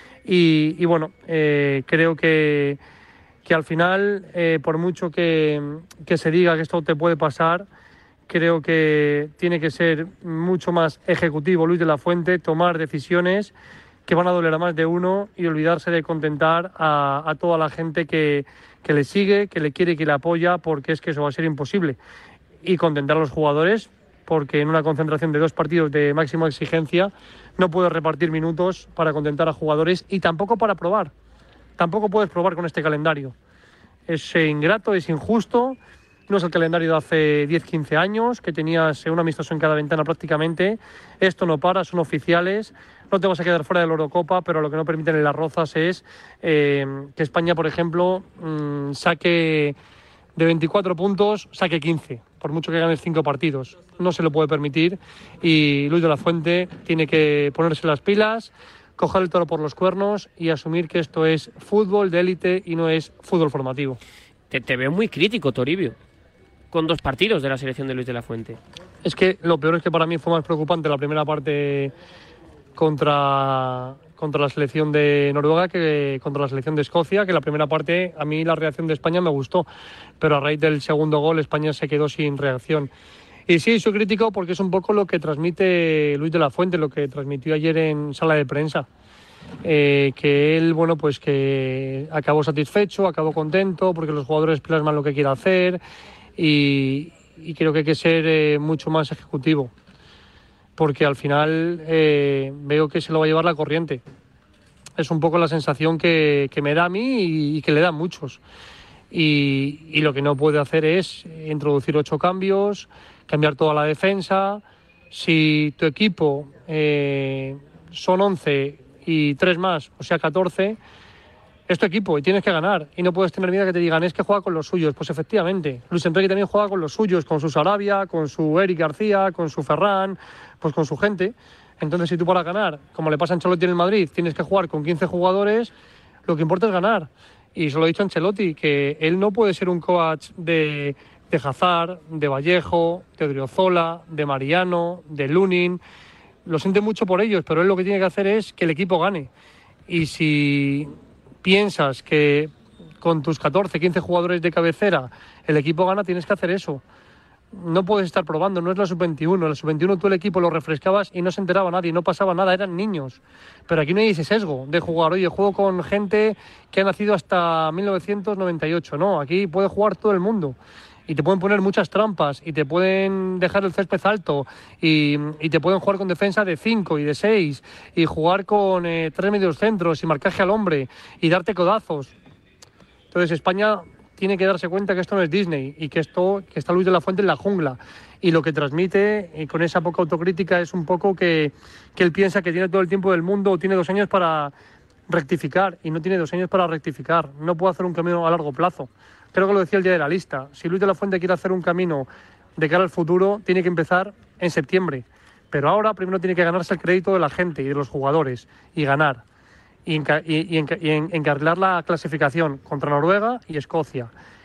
Y, y bueno, eh, creo que, que al final, eh, por mucho que, que se diga que esto te puede pasar, creo que tiene que ser mucho más ejecutivo Luis de la Fuente, tomar decisiones que van a doler a más de uno y olvidarse de contentar a, a toda la gente que, que le sigue, que le quiere y que le apoya, porque es que eso va a ser imposible. Y contentar a los jugadores, porque en una concentración de dos partidos de máxima exigencia no puedes repartir minutos para contentar a jugadores y tampoco para probar. Tampoco puedes probar con este calendario. Es ingrato, es injusto. No es el calendario de hace diez, quince años, que tenías un amistoso en cada ventana prácticamente. Esto no para, son oficiales. No te vas a quedar fuera de la Eurocopa, pero lo que no permiten en las Rozas es eh, que España, por ejemplo, mmm, saque de veinticuatro puntos, saque quince, por mucho que ganes cinco partidos. No se lo puede permitir y Luis de la Fuente tiene que ponerse las pilas, coger el toro por los cuernos y asumir que esto es fútbol de élite y no es fútbol formativo. Te, te veo muy crítico, Toribio, con dos partidos de la selección de Luis de la Fuente. Es que lo peor es que para mí fue más preocupante la primera parte contra, contra la selección de Noruega que contra la selección de Escocia, que la primera parte a mí la reacción de España me gustó, pero a raíz del segundo gol España se quedó sin reacción. Y sí, soy crítico porque es un poco lo que transmite Luis de la Fuente, lo que transmitió ayer en sala de prensa. Eh, que él, bueno, pues que acabó satisfecho, acabó contento porque los jugadores plasman lo que quiere hacer y, y creo que hay que ser eh, mucho más ejecutivo, porque al final eh, veo que se lo va a llevar la corriente. Es un poco la sensación que, que me da a mí y, y que le da a muchos. Y, y lo que no puede hacer es introducir ocho cambios, cambiar toda la defensa. Si tu equipo eh, son once y tres más, o sea catorce, es tu equipo y tienes que ganar. Y no puedes tener miedo a que te digan, es que juega con los suyos. Pues efectivamente, Luis Enrique también juega con los suyos, con su Sarabia, con su Eric García, con su Ferran, pues con su gente. Entonces, si tú para ganar, como le pasa a Ancelotti en el Madrid, tienes que jugar con quince jugadores, lo que importa es ganar. Y se lo ha dicho Ancelotti, que él no puede ser un coach de, de Hazard, de Vallejo, de Odriozola, de Mariano, de Lunin. Lo siente mucho por ellos, pero él lo que tiene que hacer es que el equipo gane. Y si piensas que con tus catorce, quince jugadores de cabecera el equipo gana, tienes que hacer eso. No puedes estar probando, no es la sub veintiuno. La sub veintiuno tú el equipo lo refrescabas y no se enteraba nadie, no pasaba nada, eran niños. Pero aquí no hay ese sesgo de jugar, oye, juego con gente que ha nacido hasta mil novecientos noventa y ocho. No, aquí puede jugar todo el mundo. Y te pueden poner muchas trampas y te pueden dejar el césped alto y, y te pueden jugar con defensa de cinco y de seis y jugar con eh, tres medios centros y marcaje al hombre y darte codazos. Entonces España tiene que darse cuenta que esto no es Disney y que esto que está Luis de la Fuente en la jungla. Y lo que transmite y con esa poca autocrítica es un poco que, que él piensa que tiene todo el tiempo del mundo o tiene dos años para rectificar y no tiene dos años para rectificar. No puede hacer un camino a largo plazo. Creo que lo decía el día de la lista. Si Luis de la Fuente quiere hacer un camino de cara al futuro, tiene que empezar en septiembre. Pero ahora primero tiene que ganarse el crédito de la gente y de los jugadores y ganar. Y, enca- y, y, enca- y en- encarrilar la clasificación contra Noruega y Escocia.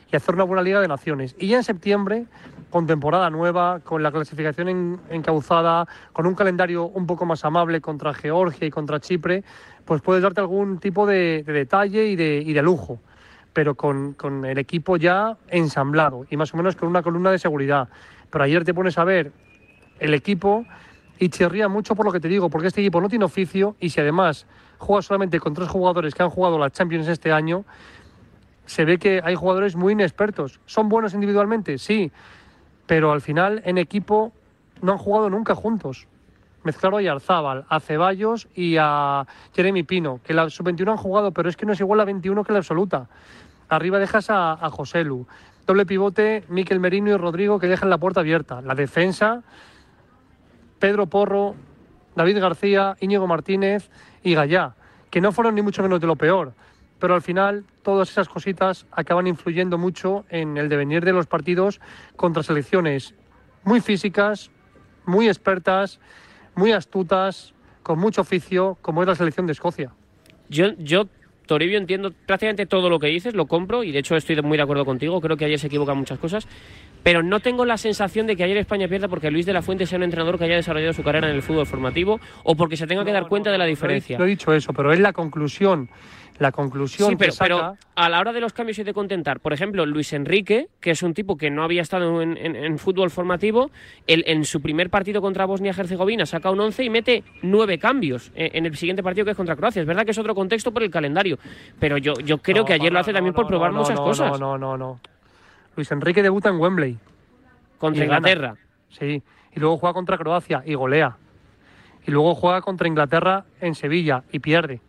y hacer una buena Liga de Naciones. Y ya en septiembre, con temporada nueva, con la clasificación en, encauzada, con un calendario un poco más amable contra Georgia y contra Chipre, pues puedes darte algún tipo de, de detalle y de, y de lujo, pero con, con el equipo ya ensamblado y más o menos con una columna de seguridad. Pero ayer te pones a ver el equipo y chirría mucho por lo que te digo, porque este equipo no tiene oficio y si además juega solamente con tres jugadores que han jugado la Champions este año, se ve que hay jugadores muy inexpertos. ¿Son buenos individualmente? Sí, pero al final en equipo no han jugado nunca juntos. Mezclaron a Yarzábal, a Ceballos y a Jeremy Pino, que la sub veintiuno han jugado, pero es que no es igual la veintiuno que la absoluta. Arriba dejas a, a Joselu. Doble pivote, Mikel Merino y Rodrigo, que dejan la puerta abierta. La defensa, Pedro Porro, David García, Íñigo Martínez y Gallá, que no fueron ni mucho menos de lo peor. Pero al final todas esas cositas acaban influyendo mucho en el devenir de los partidos contra selecciones muy físicas, muy expertas, muy astutas, con mucho oficio, como es la selección de Escocia. Yo, yo, Toribio, entiendo prácticamente todo lo que dices, lo compro y de hecho estoy muy de acuerdo contigo, creo que ayer se equivocan muchas cosas, pero no tengo la sensación de que ayer España pierda porque Luis de la Fuente sea un entrenador que haya desarrollado su carrera en el fútbol formativo o porque se tenga que dar cuenta de la diferencia. No he dicho eso, pero es la conclusión. La conclusión sí, pero, que saca... pero a la hora de los cambios y de contentar, por ejemplo, Luis Enrique, que es un tipo que no había estado en, en, en fútbol formativo, él, en su primer partido contra Bosnia-Herzegovina saca un once y mete nueve cambios en, en el siguiente partido que es contra Croacia. Es verdad que es otro contexto por el calendario, pero yo, yo creo no, que ayer no, lo hace no, también no, por probar no, muchas no, cosas. No, no, no, no. Luis Enrique debuta en Wembley. Contra Inglaterra. Sí, y luego juega contra Croacia y golea. Y luego juega contra Inglaterra en Sevilla y pierde.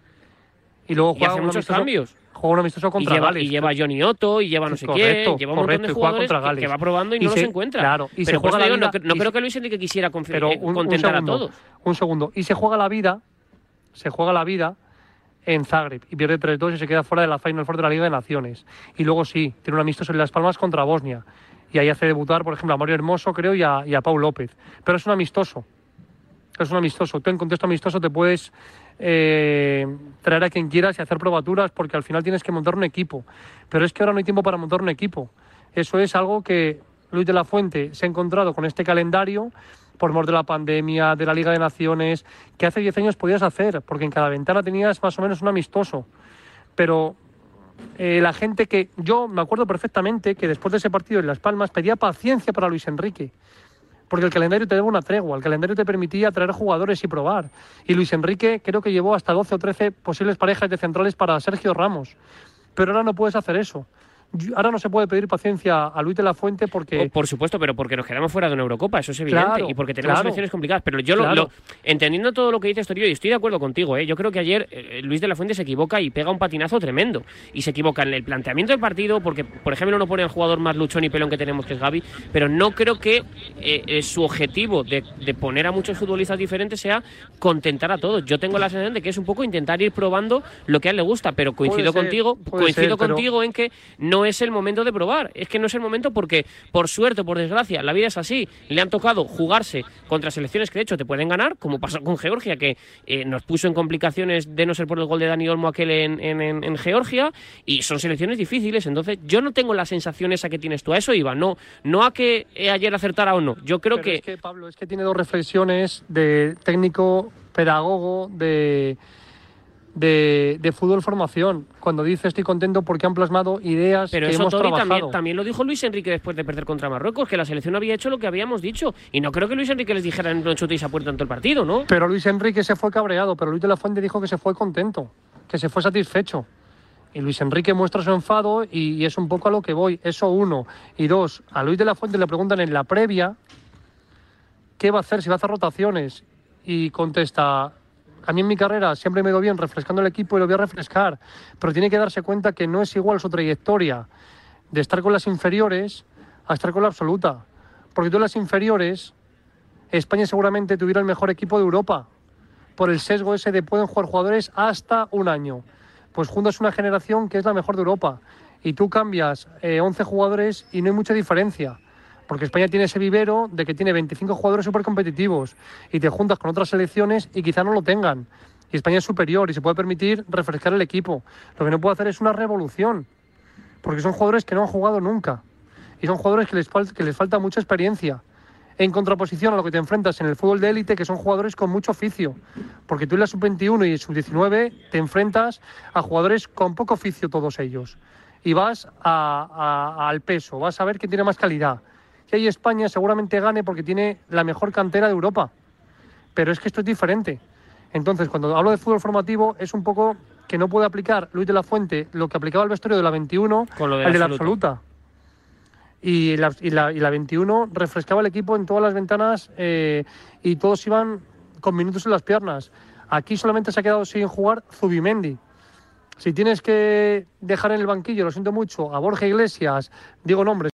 Y luego y juega hace un muchos amistoso, cambios. Juega un amistoso contra y lleva, Gales. Y lleva a Johnny Otto, y lleva no sé correcto, quién, lleva un correcto, montón de y juega jugadores contra que, Gales. que va probando y, y no se, los encuentra. Claro, y pero se juega la digo, vida, no, no y creo se, que Luis Enrique quisiera pero un, contentar un segundo, a todos. Un segundo. Y se juega la vida, se juega la vida en Zagreb y pierde tres dos y se queda fuera de la Final Four de la Liga de Naciones. Y luego sí, tiene un amistoso en Las Palmas contra Bosnia. Y ahí hace debutar, por ejemplo, a Mario Hermoso, creo, y a, y a Pau López. Pero es un amistoso. Es un amistoso. Tú en contexto amistoso te puedes eh, traer a quien quieras y hacer probaturas porque al final tienes que montar un equipo. Pero es que ahora no hay tiempo para montar un equipo. Eso es algo que Luis de la Fuente se ha encontrado con este calendario por mor de la pandemia, de la Liga de Naciones, que hace diez años podías hacer, porque en cada ventana tenías más o menos un amistoso. Pero eh, la gente que... Yo me acuerdo perfectamente que después de ese partido en Las Palmas pedía paciencia para Luis Enrique. Porque el calendario te daba una tregua, el calendario te permitía traer jugadores y probar. Y Luis Enrique creo que llevó hasta doce o trece posibles parejas de centrales para Sergio Ramos. Pero ahora no puedes hacer eso. Ahora no se puede pedir paciencia a Luis de la Fuente porque... Oh, por supuesto, pero porque nos quedamos fuera de una Eurocopa, eso es evidente, claro, y porque tenemos claro, selecciones complicadas. Pero yo, claro. lo, lo, entendiendo todo lo que dices, Torillo, y estoy de acuerdo contigo, ¿eh? Yo creo que ayer eh, Luis de la Fuente se equivoca y pega un patinazo tremendo. Y se equivoca en el planteamiento del partido, porque, por ejemplo, no pone al jugador más luchón y pelón que tenemos, que es Gavi, pero no creo que eh, eh, su objetivo de, de poner a muchos futbolistas diferentes sea contentar a todos. Yo tengo la sensación de que es un poco intentar ir probando lo que a él le gusta, pero coincido ser, contigo, coincido ser, pero... contigo en que no es el momento de probar, es que no es el momento porque por suerte o por desgracia la vida es así, le han tocado jugarse contra selecciones que de hecho te pueden ganar, como pasó con Georgia, que eh, nos puso en complicaciones de no ser por el gol de Dani Olmo aquel en, en, en, en Georgia, y son selecciones difíciles. Entonces yo no tengo la sensación esa que tienes tú, a eso iba, no, no a que eh, ayer acertara o no, yo creo Pero que... es que Pablo, es que tiene dos reflexiones de técnico, pedagogo, de... De, de fútbol formación, cuando dice estoy contento porque han plasmado ideas pero que eso hemos Tori, trabajado. También, también lo dijo Luis Enrique después de perder contra Marruecos, que la selección había hecho lo que habíamos dicho, y no creo que Luis Enrique les dijera no chutéis a puerta en todo el partido, ¿no? Pero Luis Enrique se fue cabreado, pero Luis de la Fuente dijo que se fue contento, que se fue satisfecho. Y Luis Enrique muestra su enfado y, y es un poco a lo que voy, eso uno. Y dos, a Luis de la Fuente le preguntan en la previa qué va a hacer, si va a hacer rotaciones, y contesta: a mí en mi carrera siempre me he ido bien refrescando el equipo y lo voy a refrescar, pero tiene que darse cuenta que no es igual su trayectoria de estar con las inferiores a estar con la absoluta. Porque tú en las inferiores, España seguramente tuviera el mejor equipo de Europa, por el sesgo ese de pueden jugar jugadores hasta un año. Pues juntas una generación que es la mejor de Europa y tú cambias eh, once jugadores y no hay mucha diferencia. Porque España tiene ese vivero de que tiene veinticinco jugadores súper competitivos y te juntas con otras selecciones y quizá no lo tengan. Y España es superior y se puede permitir refrescar el equipo. Lo que no puede hacer es una revolución. porque son jugadores que no han jugado nunca y son jugadores que les, fal- que les falta mucha experiencia, en contraposición a lo que te enfrentas en el fútbol de élite, que son jugadores con mucho oficio, porque tú en la sub veintiuno y sub diecinueve te enfrentas a jugadores con poco oficio todos ellos, y vas a, a, al peso, vas a ver quién tiene más calidad. Y ahí España seguramente gane porque tiene la mejor cantera de Europa, pero es que esto es diferente. Entonces, cuando hablo de fútbol formativo, es un poco que no puede aplicar Luis de la Fuente lo que aplicaba el vestuario de la veintiuno Con lo de al la de la absoluta. absoluta. Y la, y, la, y la veintiuno refrescaba el equipo en todas las ventanas eh, y todos iban con minutos en las piernas. Aquí solamente se ha quedado sin jugar Zubimendi. Si tienes que dejar en el banquillo, lo siento mucho, a Borja Iglesias, digo nombres,